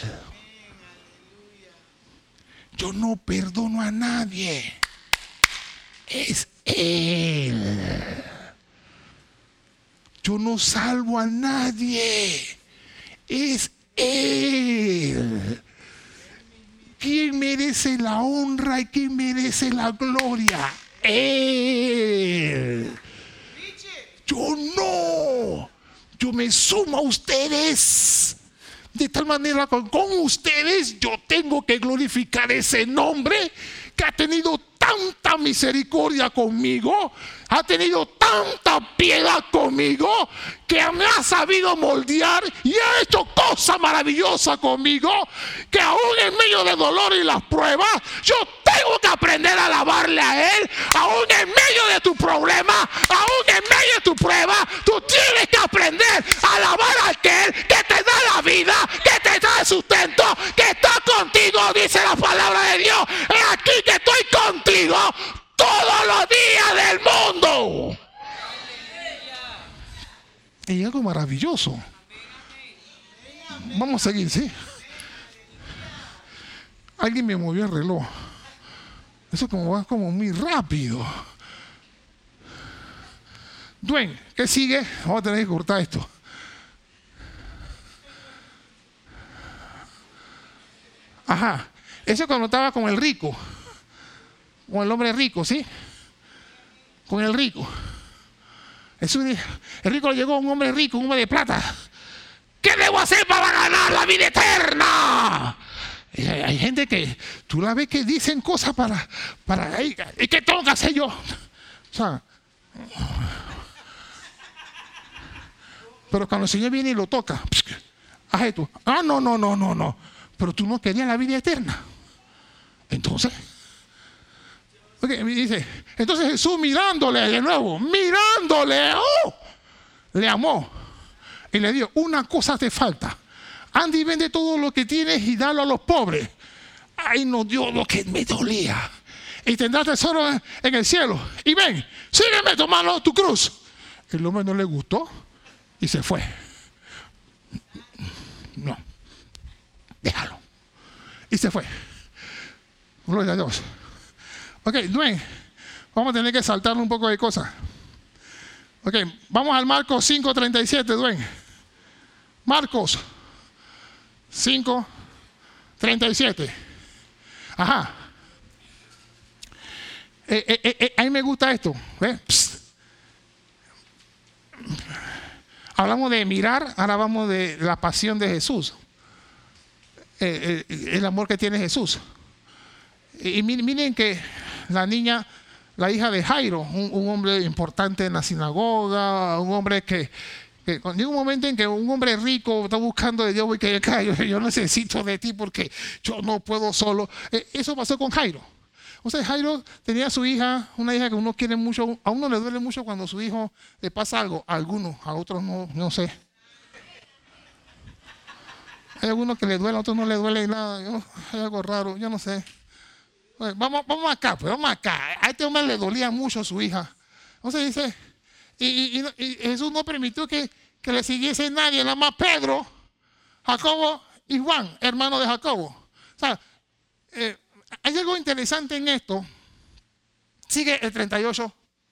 Yo no perdono a nadie. Es Él. Yo no salvo a nadie. Es Él. ¿Quién merece la honra y quién merece la gloria? Él. Yo no. Yo me sumo a ustedes. De tal manera que con ustedes yo tengo que glorificar ese nombre que ha tenido tanta misericordia conmigo, ha tenido tanta piedad conmigo, que me ha sabido moldear y ha hecho cosas maravillosas conmigo, que aún en medio de dolor y las pruebas, yo tengo que aprender a alabarle a Él. Aún en medio de tu problema, aún en medio de tu prueba, tú tienes que aprender a alabar a aquel que te da la vida, que te da el sustento, que está contigo, dice la palabra de Dios. Es aquí que estoy contigo todos los días del mundo. Y algo maravilloso. Vamos a seguir, ¿sí? Alguien me movió el reloj. Eso como va como muy rápido. Dwayne, ¿qué sigue? Vamos a tener que cortar esto. Ajá. Eso cuando estaba con el rico. Con el hombre rico, ¿sí? Con el rico. Eso, el rico le llegó a un hombre rico, un hombre de plata. ¿Qué debo hacer para ganar la vida eterna? Y hay, hay gente que tú la ves que dicen cosas para, para ¿y qué tengo que hacer yo? O sea, Pero cuando el Señor viene y lo toca, haz esto. Ah, no, no, no, no, no. Pero tú no querías la vida eterna. Entonces, okay, dice, entonces Jesús mirándole de nuevo, mirándole, oh, le amó y le dio, una cosa te falta. Anda y vende todo lo que tienes y dalo a los pobres. Ay, no dio lo que me dolía. Y tendrás tesoro en, en el cielo. Y ven, sígueme tomando tu cruz. El hombre no le gustó y se fue. No, déjalo. Y se fue. Gloria a Dios. Ok, Dwayne, vamos a tener que saltar un poco de cosas. Ok, vamos al Marcos cinco treinta y siete, Dwayne. Marcos cinco treinta y siete. Ajá. Eh, eh, eh, a mí me gusta esto. ¿Ves? Psst. Hablamos de mirar, ahora vamos de la pasión de Jesús. Eh, eh, el amor que tiene Jesús. Y miren que la niña, la hija de Jairo, un, un hombre importante en la sinagoga, un hombre que, que llega un momento en que un hombre rico está buscando de Dios y que yo, yo necesito de ti porque yo no puedo solo. Eh, eso pasó con Jairo. O sea, Jairo tenía a su hija, una hija que uno quiere mucho, a uno le duele mucho cuando su hijo le pasa algo, a algunos, a otros no, no sé. Hay algunos que le duele, a otros no le duele nada, yo, hay algo raro, yo no sé. Bueno, vamos, vamos acá, pues vamos acá. A este hombre le dolía mucho a su hija. Entonces dice, y, y, y, y Jesús no permitió que, que le siguiese nadie, nada más Pedro, Jacobo y Juan, hermano de Jacobo. O sea, eh, hay algo interesante en esto. Sigue el treinta y ocho.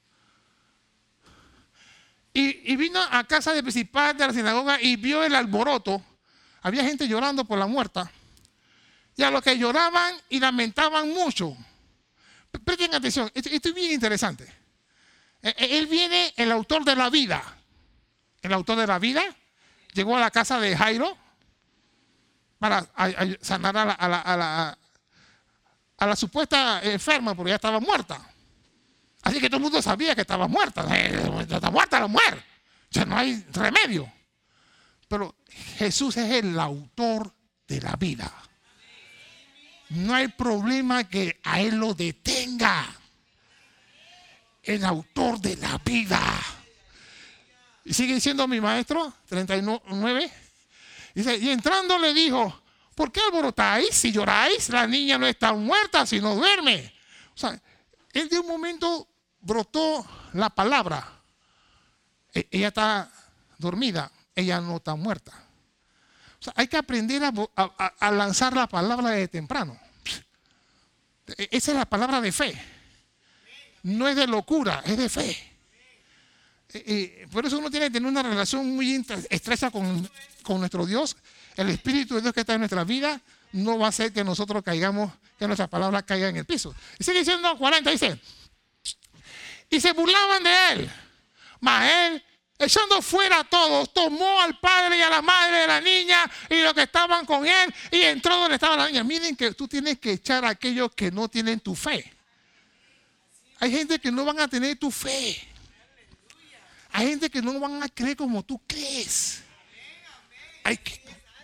Y, y vino a casa del principal de la sinagoga y vio el alboroto. Había gente llorando por la muerta. Y a los que lloraban y lamentaban mucho. Presten atención, esto, esto es bien interesante. Él viene, el autor de la vida. El autor de la vida llegó a la casa de Jairo para a, a sanar a la, a, la, a, la, a la supuesta enferma porque ya estaba muerta. Así que todo el mundo sabía que estaba muerta. Está muerta la mujer. Ya no hay remedio. Pero Jesús es el autor de la vida. No hay problema que a él lo detenga. El autor de la vida. Y sigue diciendo mi maestro, treinta y nueve. Dice, y entrando le dijo, ¿por qué alborotáis? Si lloráis, la niña no está muerta, sino duerme. O sea, él de un momento brotó la palabra. E- ella está dormida, ella no está muerta. O sea, hay que aprender a, a, a lanzar la palabra desde temprano. Esa es la palabra de fe. No es de locura, es de fe. Y por eso uno tiene que tener una relación muy estrecha con, con nuestro Dios. El Espíritu de Dios que está en nuestra vida no va a hacer que nosotros caigamos, que nuestras palabras caigan en el piso. Y sigue diciendo cuarenta, dice, y se burlaban de él. Mas él, echando fuera a todos, tomó al padre y a la madre de la niña y los que estaban con él y entró donde estaba la niña. Miren que tú tienes que echar a aquellos que no tienen tu fe. Hay gente que no van a tener tu fe. Hay gente que no van a creer como tú crees. Hay que...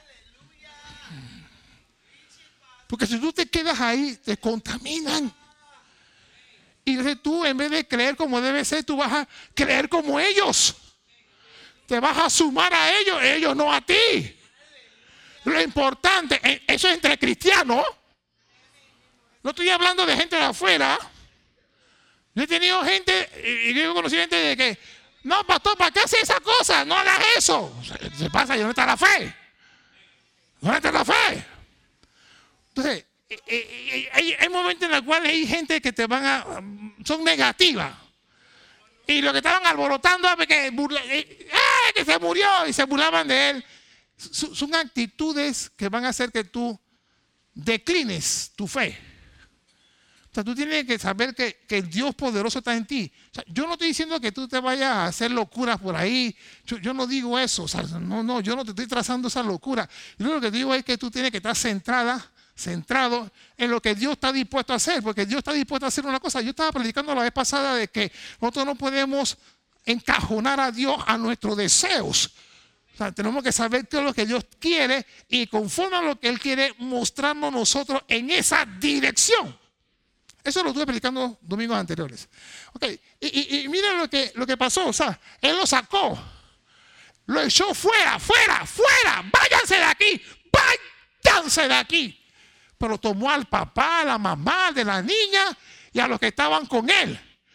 Porque si tú te quedas ahí, te contaminan. Y entonces tú, en vez de creer como debe ser, tú vas a creer como ellos. Te vas a sumar a ellos, ellos no a ti. Lo importante, eso es entre cristianos. No estoy hablando de gente de afuera. Yo he tenido gente, y yo he conocido gente de que, no, pastor, ¿para qué hace esa cosa? No hagas eso. Se pasa, ¿y dónde está la fe? ¿Dónde está la fe? Entonces, hay, hay momentos en los cuales hay gente que te van a, son negativas. Y lo que estaban alborotando es que, ¡eh, que se murió! Y se burlaban de él. Son actitudes que van a hacer que tú declines tu fe. O sea, tú tienes que saber que, que el Dios poderoso está en ti. O sea, yo no estoy diciendo que tú te vayas a hacer locuras por ahí. Yo, yo no digo eso. O sea, no, no, yo no te estoy trazando esa locura. Yo lo que digo es que tú tienes que estar centrada, centrado en lo que Dios está dispuesto a hacer. Porque Dios está dispuesto a hacer una cosa. Yo estaba predicando la vez pasada de que nosotros no podemos encajonar a Dios a nuestros deseos. sea, tenemos que saber qué es lo que Dios quiere y conforme a lo que Él quiere mostrarnos nosotros en esa dirección. Eso lo estuve predicando domingos anteriores. Okay. Y, y, y miren lo que, lo que pasó. O sea, Él lo sacó. Lo echó fuera, fuera, fuera. Váyanse de aquí. Váyanse de aquí. Pero tomó al papá, a la mamá de la niña y a los que estaban con él.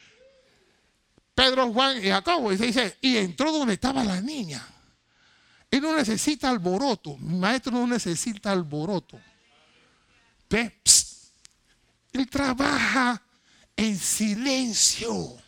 Pedro, Juan y Jacobo. Y se dice, y entró donde estaba la niña. Él no necesita alboroto. Mi maestro no necesita alboroto. ¿Ve? Psst. Él trabaja en silencio.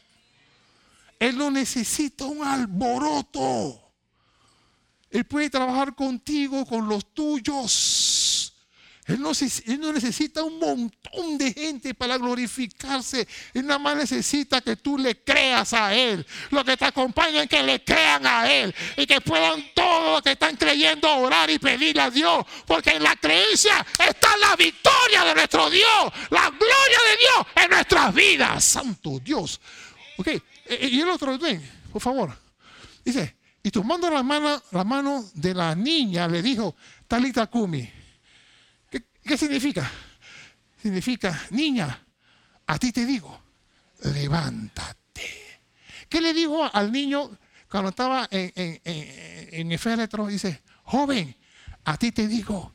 Él no necesita un alboroto. Él puede trabajar contigo, con los tuyos. Él no, él no necesita un montón de gente para glorificarse. Él nada más necesita que tú le creas a Él. Los que te acompañan, que le crean a Él. Y que puedan todos los que están creyendo orar y pedirle a Dios. Porque en la creencia está la victoria de nuestro Dios. La gloria de Dios en nuestras vidas. Santo Dios. Ok. Y el otro, ven, por favor. Dice, y tomando la mano, la mano de la niña, le dijo, Talita Kumi. ¿Qué significa? Significa, niña, a ti te digo, levántate. ¿Qué le dijo al niño cuando estaba en, en, en, en el féretro? Dice, joven, a ti te digo,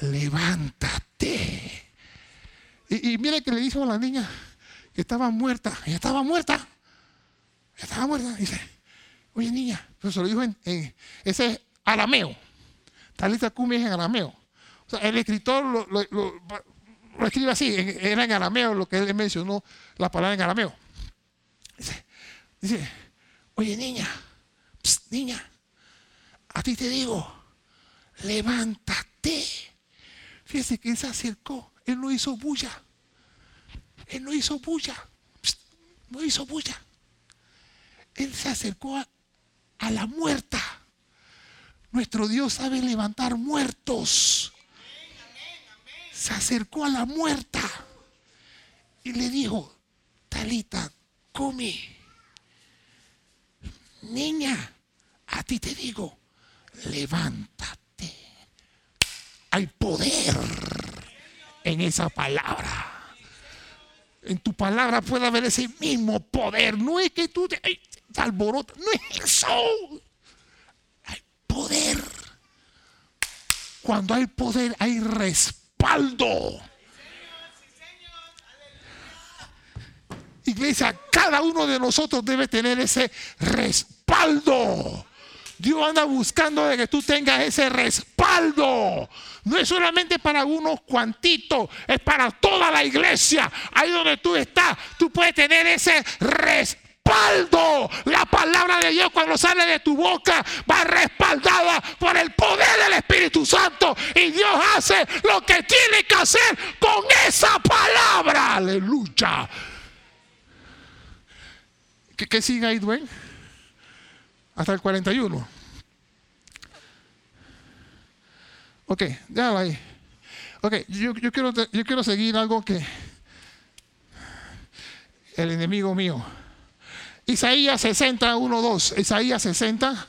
levántate. Y, y mire que le dijo a la niña que estaba muerta. Ella estaba muerta. Ella estaba muerta. Dice, oye niña, pero se lo dijo en, en ese es arameo. Talita Kumi es en arameo. O sea, el escritor lo, lo, lo, lo escribe así, era en arameo lo que él mencionó, la palabra en arameo. Dice, dice oye niña, psst, niña, a ti te digo, levántate. Fíjese que él se acercó, él no hizo bulla, él no hizo bulla, psst, no hizo bulla. Él se acercó a, a la muerta. Nuestro Dios sabe levantar muertos. Se acercó a la muerta y le dijo, Talita, Kumi, niña, a ti te digo, levántate. Hay poder en esa palabra. En tu palabra puede haber ese mismo poder. No es que tú te, te alborotas, no es eso. Hay poder. Cuando hay poder, hay respeto. Respaldo. Iglesia, cada uno de nosotros debe tener ese respaldo. Dios anda buscando de que tú tengas ese respaldo. No es solamente para unos cuantitos, es para toda la iglesia. Ahí donde tú estás, tú puedes tener ese respaldo. La palabra de Dios cuando sale de tu boca va respaldada por el poder del Espíritu Santo y Dios hace lo que tiene que hacer con esa palabra. Aleluya. ¿Qué, qué sigue ahí, Dwayne? Hasta el cuarenta y uno. Ok, déjalo ahí. Ok, yo, yo, quiero, yo quiero seguir algo que el enemigo mío. Isaías sesenta, uno, dos. Isaías sesenta.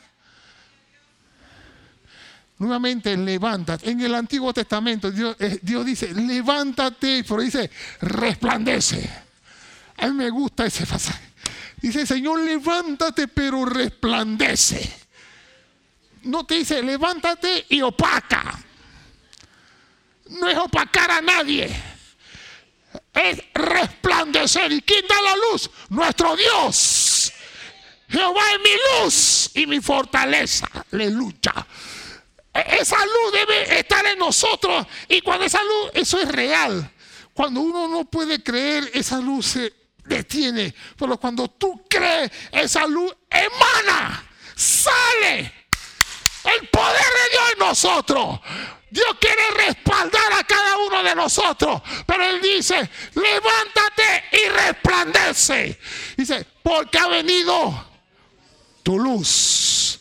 Nuevamente, levántate. En el Antiguo Testamento, Dios, eh, Dios dice, levántate, pero dice, resplandece. A mí me gusta ese pasaje. Dice, Señor, levántate, pero resplandece. No te dice, levántate y opaca. No es opacar a nadie. Es resplandecer. ¿Y quién da la luz? Nuestro Dios. Jehová es mi luz y mi fortaleza. Aleluya. Esa luz debe estar en nosotros. Y cuando esa luz, eso es real. Cuando uno no puede creer, esa luz se detiene. Pero cuando tú crees, esa luz emana, sale. El poder de Dios en nosotros. Dios quiere respaldar a cada uno de nosotros. Pero Él dice, levántate y resplandece. Dice, porque ha venido tu luz.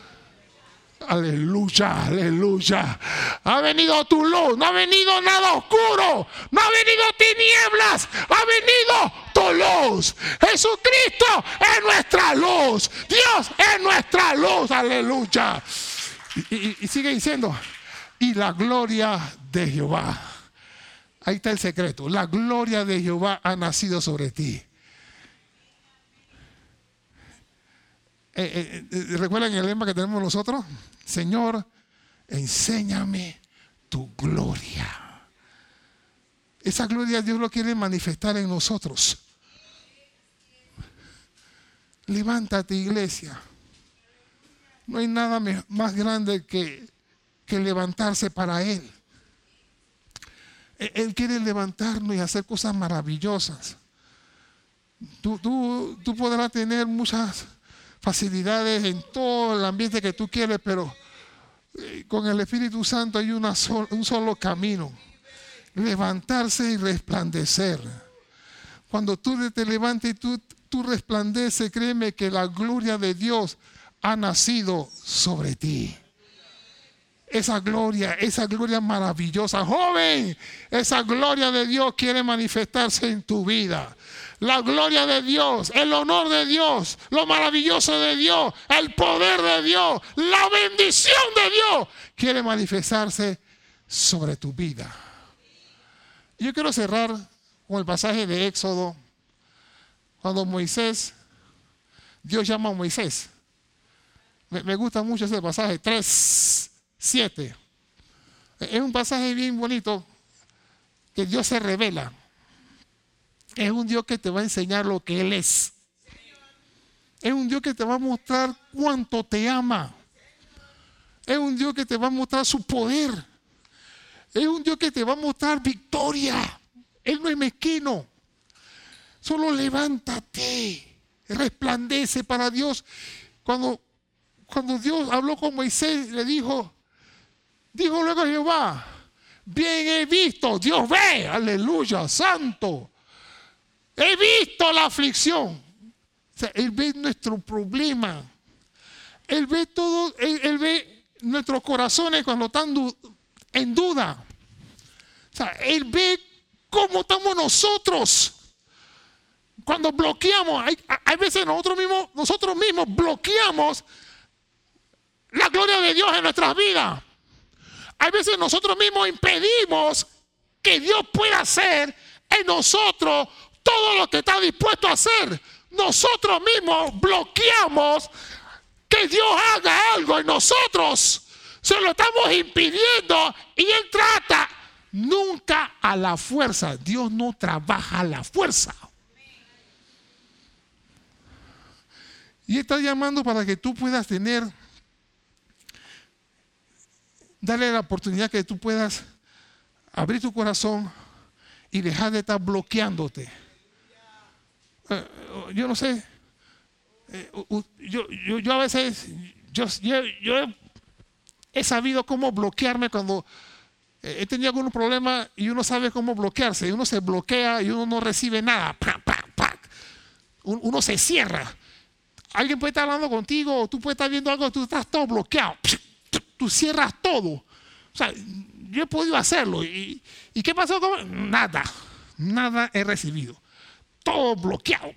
Aleluya, aleluya. Ha venido tu luz. No ha venido nada oscuro. No ha venido tinieblas. Ha venido tu luz. Jesucristo es nuestra luz. Dios es nuestra luz. Aleluya. Y, y, y sigue diciendo, y la gloria de Jehová. Ahí está el secreto. La gloria de Jehová ha nacido sobre ti. Eh, eh, eh, ¿Recuerdan el lema que tenemos nosotros? Señor, enséñame tu gloria. Esa gloria Dios lo quiere manifestar en nosotros. Levántate, iglesia. No hay nada más grande que, que levantarse para Él. Él quiere levantarnos y hacer cosas maravillosas. Tú, tú, tú podrás tener muchas facilidades en todo el ambiente que tú quieres, pero con el Espíritu Santo hay una sol, un solo camino: levantarse y resplandecer. Cuando tú te levantas y tú, tú resplandeces, créeme que la gloria de Dios ha nacido sobre ti. Esa gloria, esa gloria maravillosa, joven, esa gloria de Dios quiere manifestarse en tu vida. La gloria de Dios, el honor de Dios, lo maravilloso de Dios, el poder de Dios, la bendición de Dios quiere manifestarse sobre tu vida. Yo quiero cerrar con el pasaje de Éxodo, cuando Moisés, Dios llama a Moisés. Me, me gusta mucho ese pasaje, tres siete. Es un pasaje bien bonito, que Dios se revela. Es un Dios que te va a enseñar lo que Él es. Es un Dios que te va a mostrar cuánto te ama. Es un Dios que te va a mostrar su poder. Es un Dios que te va a mostrar victoria. Él no es mezquino. Solo levántate, resplandece para Dios. Cuando, cuando Dios habló con Moisés, le dijo, dijo luego Jehová, bien he visto, Dios ve, aleluya, santo. He visto la aflicción. O sea, Él ve nuestro problema. Él ve todo, Él, él ve nuestros corazones cuando están du- en duda. O sea, Él ve cómo estamos nosotros. Cuando bloqueamos, hay, hay veces nosotros mismos, nosotros mismos bloqueamos la gloria de Dios en nuestras vidas. Hay veces nosotros mismos impedimos que Dios pueda hacer en nosotros todo lo que está dispuesto a hacer. Nosotros mismos bloqueamos que Dios haga algo en nosotros. Se lo estamos impidiendo y Él trata nunca a la fuerza. Dios no trabaja a la fuerza. Y está llamando para que tú puedas tener, darle la oportunidad que tú puedas abrir tu corazón y dejar de estar bloqueándote. Uh, yo no sé, uh, uh, yo, yo, yo a veces, yo, yo, yo he, he sabido cómo bloquearme cuando eh, he tenido algún problema y uno sabe cómo bloquearse. Uno se bloquea y uno no recibe nada. ¡Pac, pac, pac! Uno se cierra. Alguien puede estar hablando contigo, o tú puedes estar viendo algo, tú estás todo bloqueado. Tú cierras todo. O sea, yo he podido hacerlo. ¿Y, y qué pasó? Con... Nada. Nada he recibido. Todo bloqueado.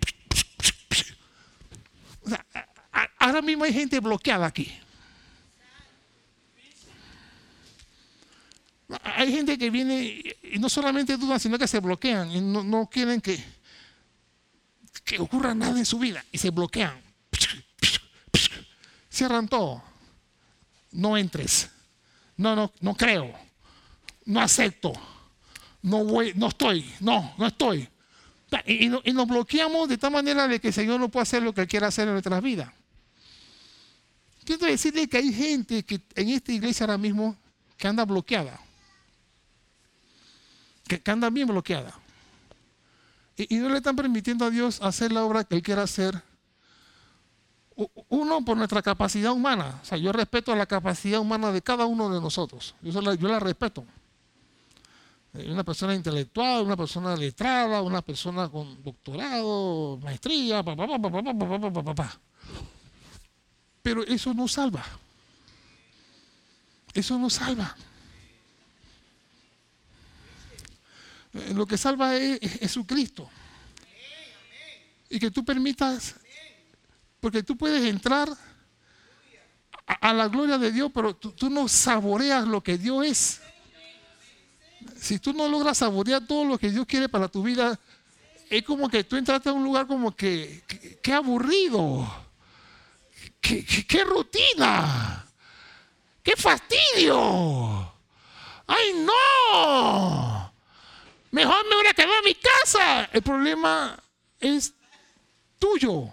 O sea, ahora mismo hay gente bloqueada aquí. Hay gente que viene y no solamente dudan, sino que se bloquean y no, no quieren que, que ocurra nada en su vida y se bloquean. Cierran todo. No entres. No, no, no creo. No acepto. No voy, no estoy. No, no estoy. Y, y, y nos bloqueamos de tal manera de que el Señor no puede hacer lo que Él quiere hacer en nuestras vidas. Quiero decirle que hay gente que en esta iglesia ahora mismo que anda bloqueada. Que, que anda bien bloqueada. Y, y no le están permitiendo a Dios hacer la obra que Él quiere hacer. Uno, por nuestra capacidad humana. O sea, yo respeto la capacidad humana de cada uno de nosotros. Yo la, yo la respeto. Una persona intelectual, una persona letrada, una persona con doctorado, maestría, pa, pa, pa, pa, pa, pa, pa, pa, pa, pa. Pero eso no salva. Eso no salva. Lo que salva es, es Jesucristo. Y que tú permitas, porque tú puedes entrar a, a la gloria de Dios, pero tú, tú no saboreas lo que Dios es. Si tú no logras saborear todo lo que Dios quiere para tu vida, es como que tú entraste a un lugar como que, que, que aburrido, que, que, que rutina, qué fastidio. ¡Ay, no! Mejor me hubiera quedado en mi casa. El problema es tuyo.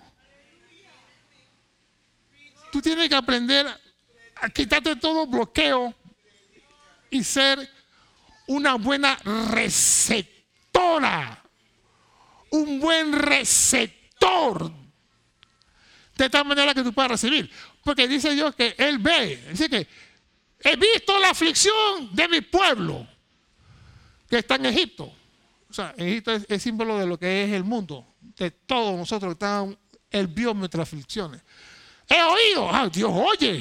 Tú tienes que aprender a quitarte todo bloqueo y ser una buena receptora. Un buen receptor. De tal manera que tú puedas recibir. Porque dice Dios que Él ve. Dice que he visto la aflicción de mi pueblo que está en Egipto. O sea, Egipto es, es símbolo de lo que es el mundo. De todos nosotros que están, Él vio nuestras aflicciones. He oído. Ah, Dios oye.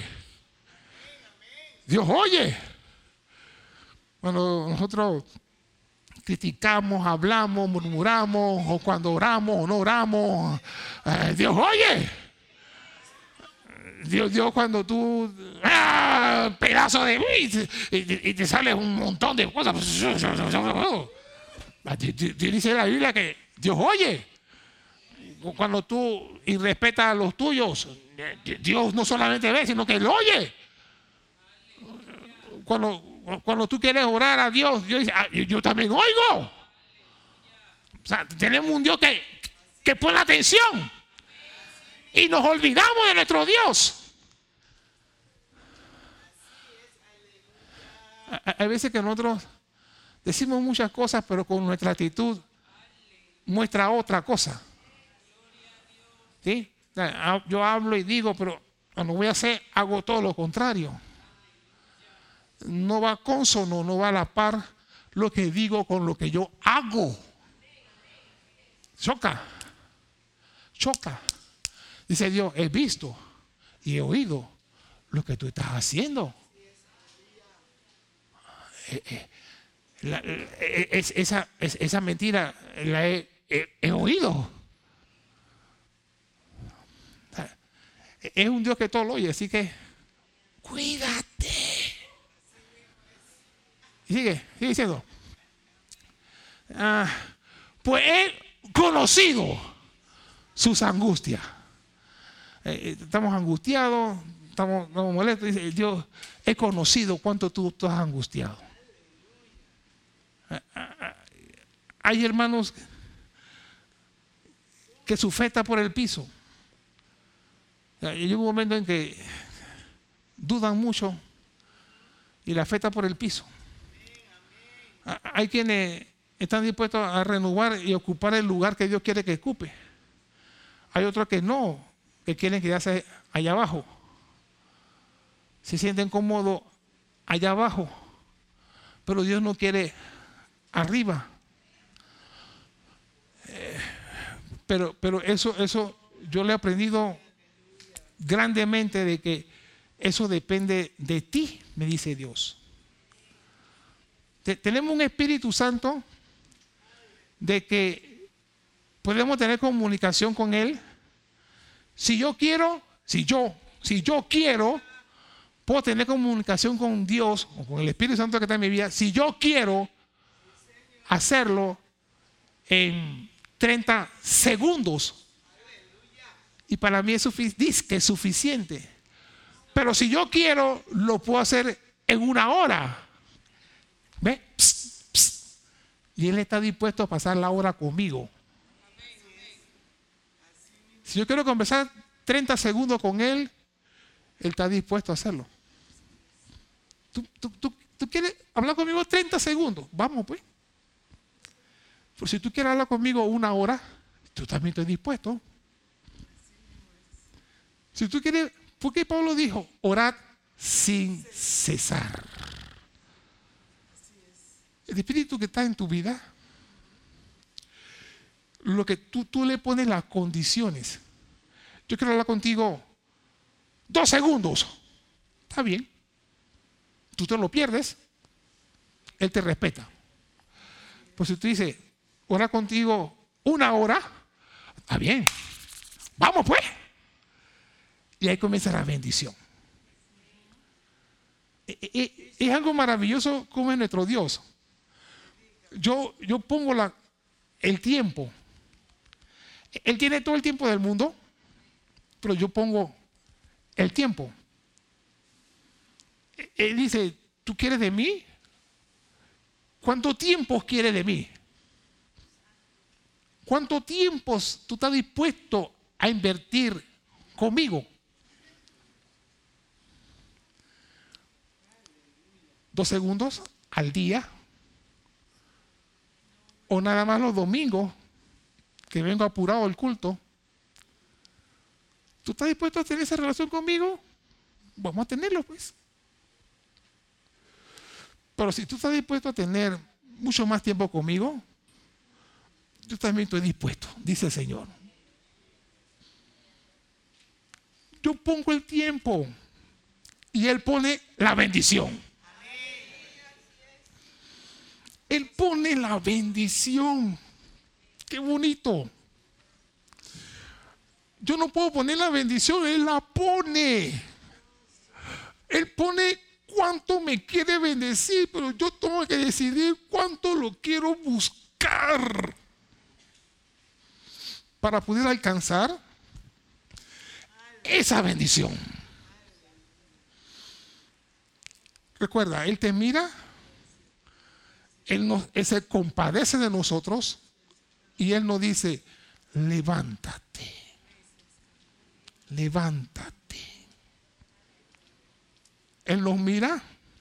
Dios oye. Cuando nosotros criticamos, hablamos, murmuramos, o cuando oramos o no oramos, eh, Dios oye. Dios, Dios cuando tú, ¡ah! Pedazo de mí, y, y, y te sale un montón de cosas. Dice la Biblia que Dios oye. Cuando tú irrespetas a los tuyos, Dios no solamente ve, sino que Él oye. Cuando, cuando tú quieres orar a Dios, Dios dice, ah, yo, yo también oigo. O sea, tenemos un Dios que, que pone atención. Y nos olvidamos de nuestro Dios. Hay veces que nosotros decimos muchas cosas, pero con nuestra actitud muestra otra cosa. ¿Sí? Yo hablo y digo, pero cuando voy a hacer, hago todo lo contrario. No va consono, no va a la par lo que digo con lo que yo hago. Choca. Choca. Dice Dios, he visto y he oído lo que tú estás haciendo. Eh, eh, la, eh, es, esa, es, esa mentira la he, he, he oído. Es un Dios que todo lo oye, así que cuídate. Y sigue, sigue diciendo. Ah, pues he conocido sus angustias. Eh, estamos angustiados, estamos, estamos molestos. Dice Dios, he conocido cuánto tú estás angustiado. Hay hermanos que su fe está por el piso. Hay un momento en que dudan mucho y la fe está por el piso. Hay quienes están dispuestos a renovar y ocupar el lugar que Dios quiere que ocupe. Hay otros que no, que quieren quedarse allá abajo. Se sienten cómodos allá abajo, pero Dios no quiere arriba. Eh, pero, pero eso, eso yo le he aprendido grandemente de que eso depende de ti, me dice Dios. Te, tenemos un Espíritu Santo de que podemos tener comunicación con Él. Si yo quiero, si yo, si yo quiero, puedo tener comunicación con Dios o con el Espíritu Santo que está en mi vida. Si yo quiero hacerlo en treinta segundos. Y para mí es, sufic- es suficiente. Pero si yo quiero, lo puedo hacer en una hora. ¿Ve? Psst, psst. Y Él está dispuesto a pasar la hora conmigo. Si yo quiero conversar treinta segundos con Él, Él está dispuesto a hacerlo. ¿Tú, tú, tú, tú quieres hablar conmigo treinta segundos? Vamos pues. Pero si tú quieres hablar conmigo una hora, tú también estás dispuesto. Si tú quieres, ¿por qué Pablo dijo? Orad sin cesar. El Espíritu que está en tu vida, lo que tú, tú le pones las condiciones. Yo quiero hablar contigo dos segundos. Está bien. Tú te lo pierdes, Él te respeta. Pues si tú dices, orar contigo una hora, está bien. Vamos pues. Y ahí comienza la bendición. Es algo maravilloso como es nuestro Dios. Yo, yo pongo la, el tiempo. Él tiene todo el tiempo del mundo, pero yo pongo el tiempo. Él dice, ¿tú quieres de mí? ¿Cuánto tiempo quieres de mí? ¿Cuánto tiempo tú estás dispuesto a invertir conmigo? ¿Dos segundos al día? ¿O nada más los domingos que vengo apurado al culto? ¿Tú estás dispuesto a tener esa relación conmigo? Vamos a tenerlo, pues. Pero si tú estás dispuesto a tener mucho más tiempo conmigo, yo también estoy dispuesto, dice el Señor. Yo pongo el tiempo y Él pone la bendición. Él pone la bendición. Qué bonito. Yo no puedo poner la bendición, Él la pone. Él pone cuánto me quiere bendecir, pero yo tengo que decidir cuánto lo quiero buscar para poder alcanzar esa bendición. Recuerda, Él te mira, Él, nos, él se compadece de nosotros y Él nos dice, levántate, levántate. Él nos mira,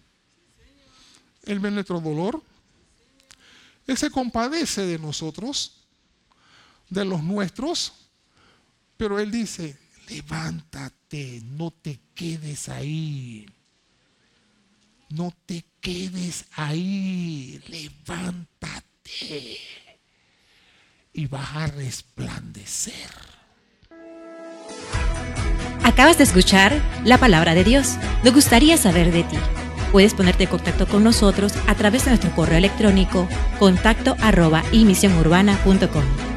Él ve nuestro dolor, Él se compadece de nosotros, de los nuestros, pero Él dice, levántate, no te quedes ahí, no te quedes ahí, levántate y vas a resplandecer. Acabas de escuchar la palabra de Dios. Nos gustaría saber de ti. Puedes ponerte en contacto con nosotros a través de nuestro correo electrónico contacto arroba y misión urbana punto com.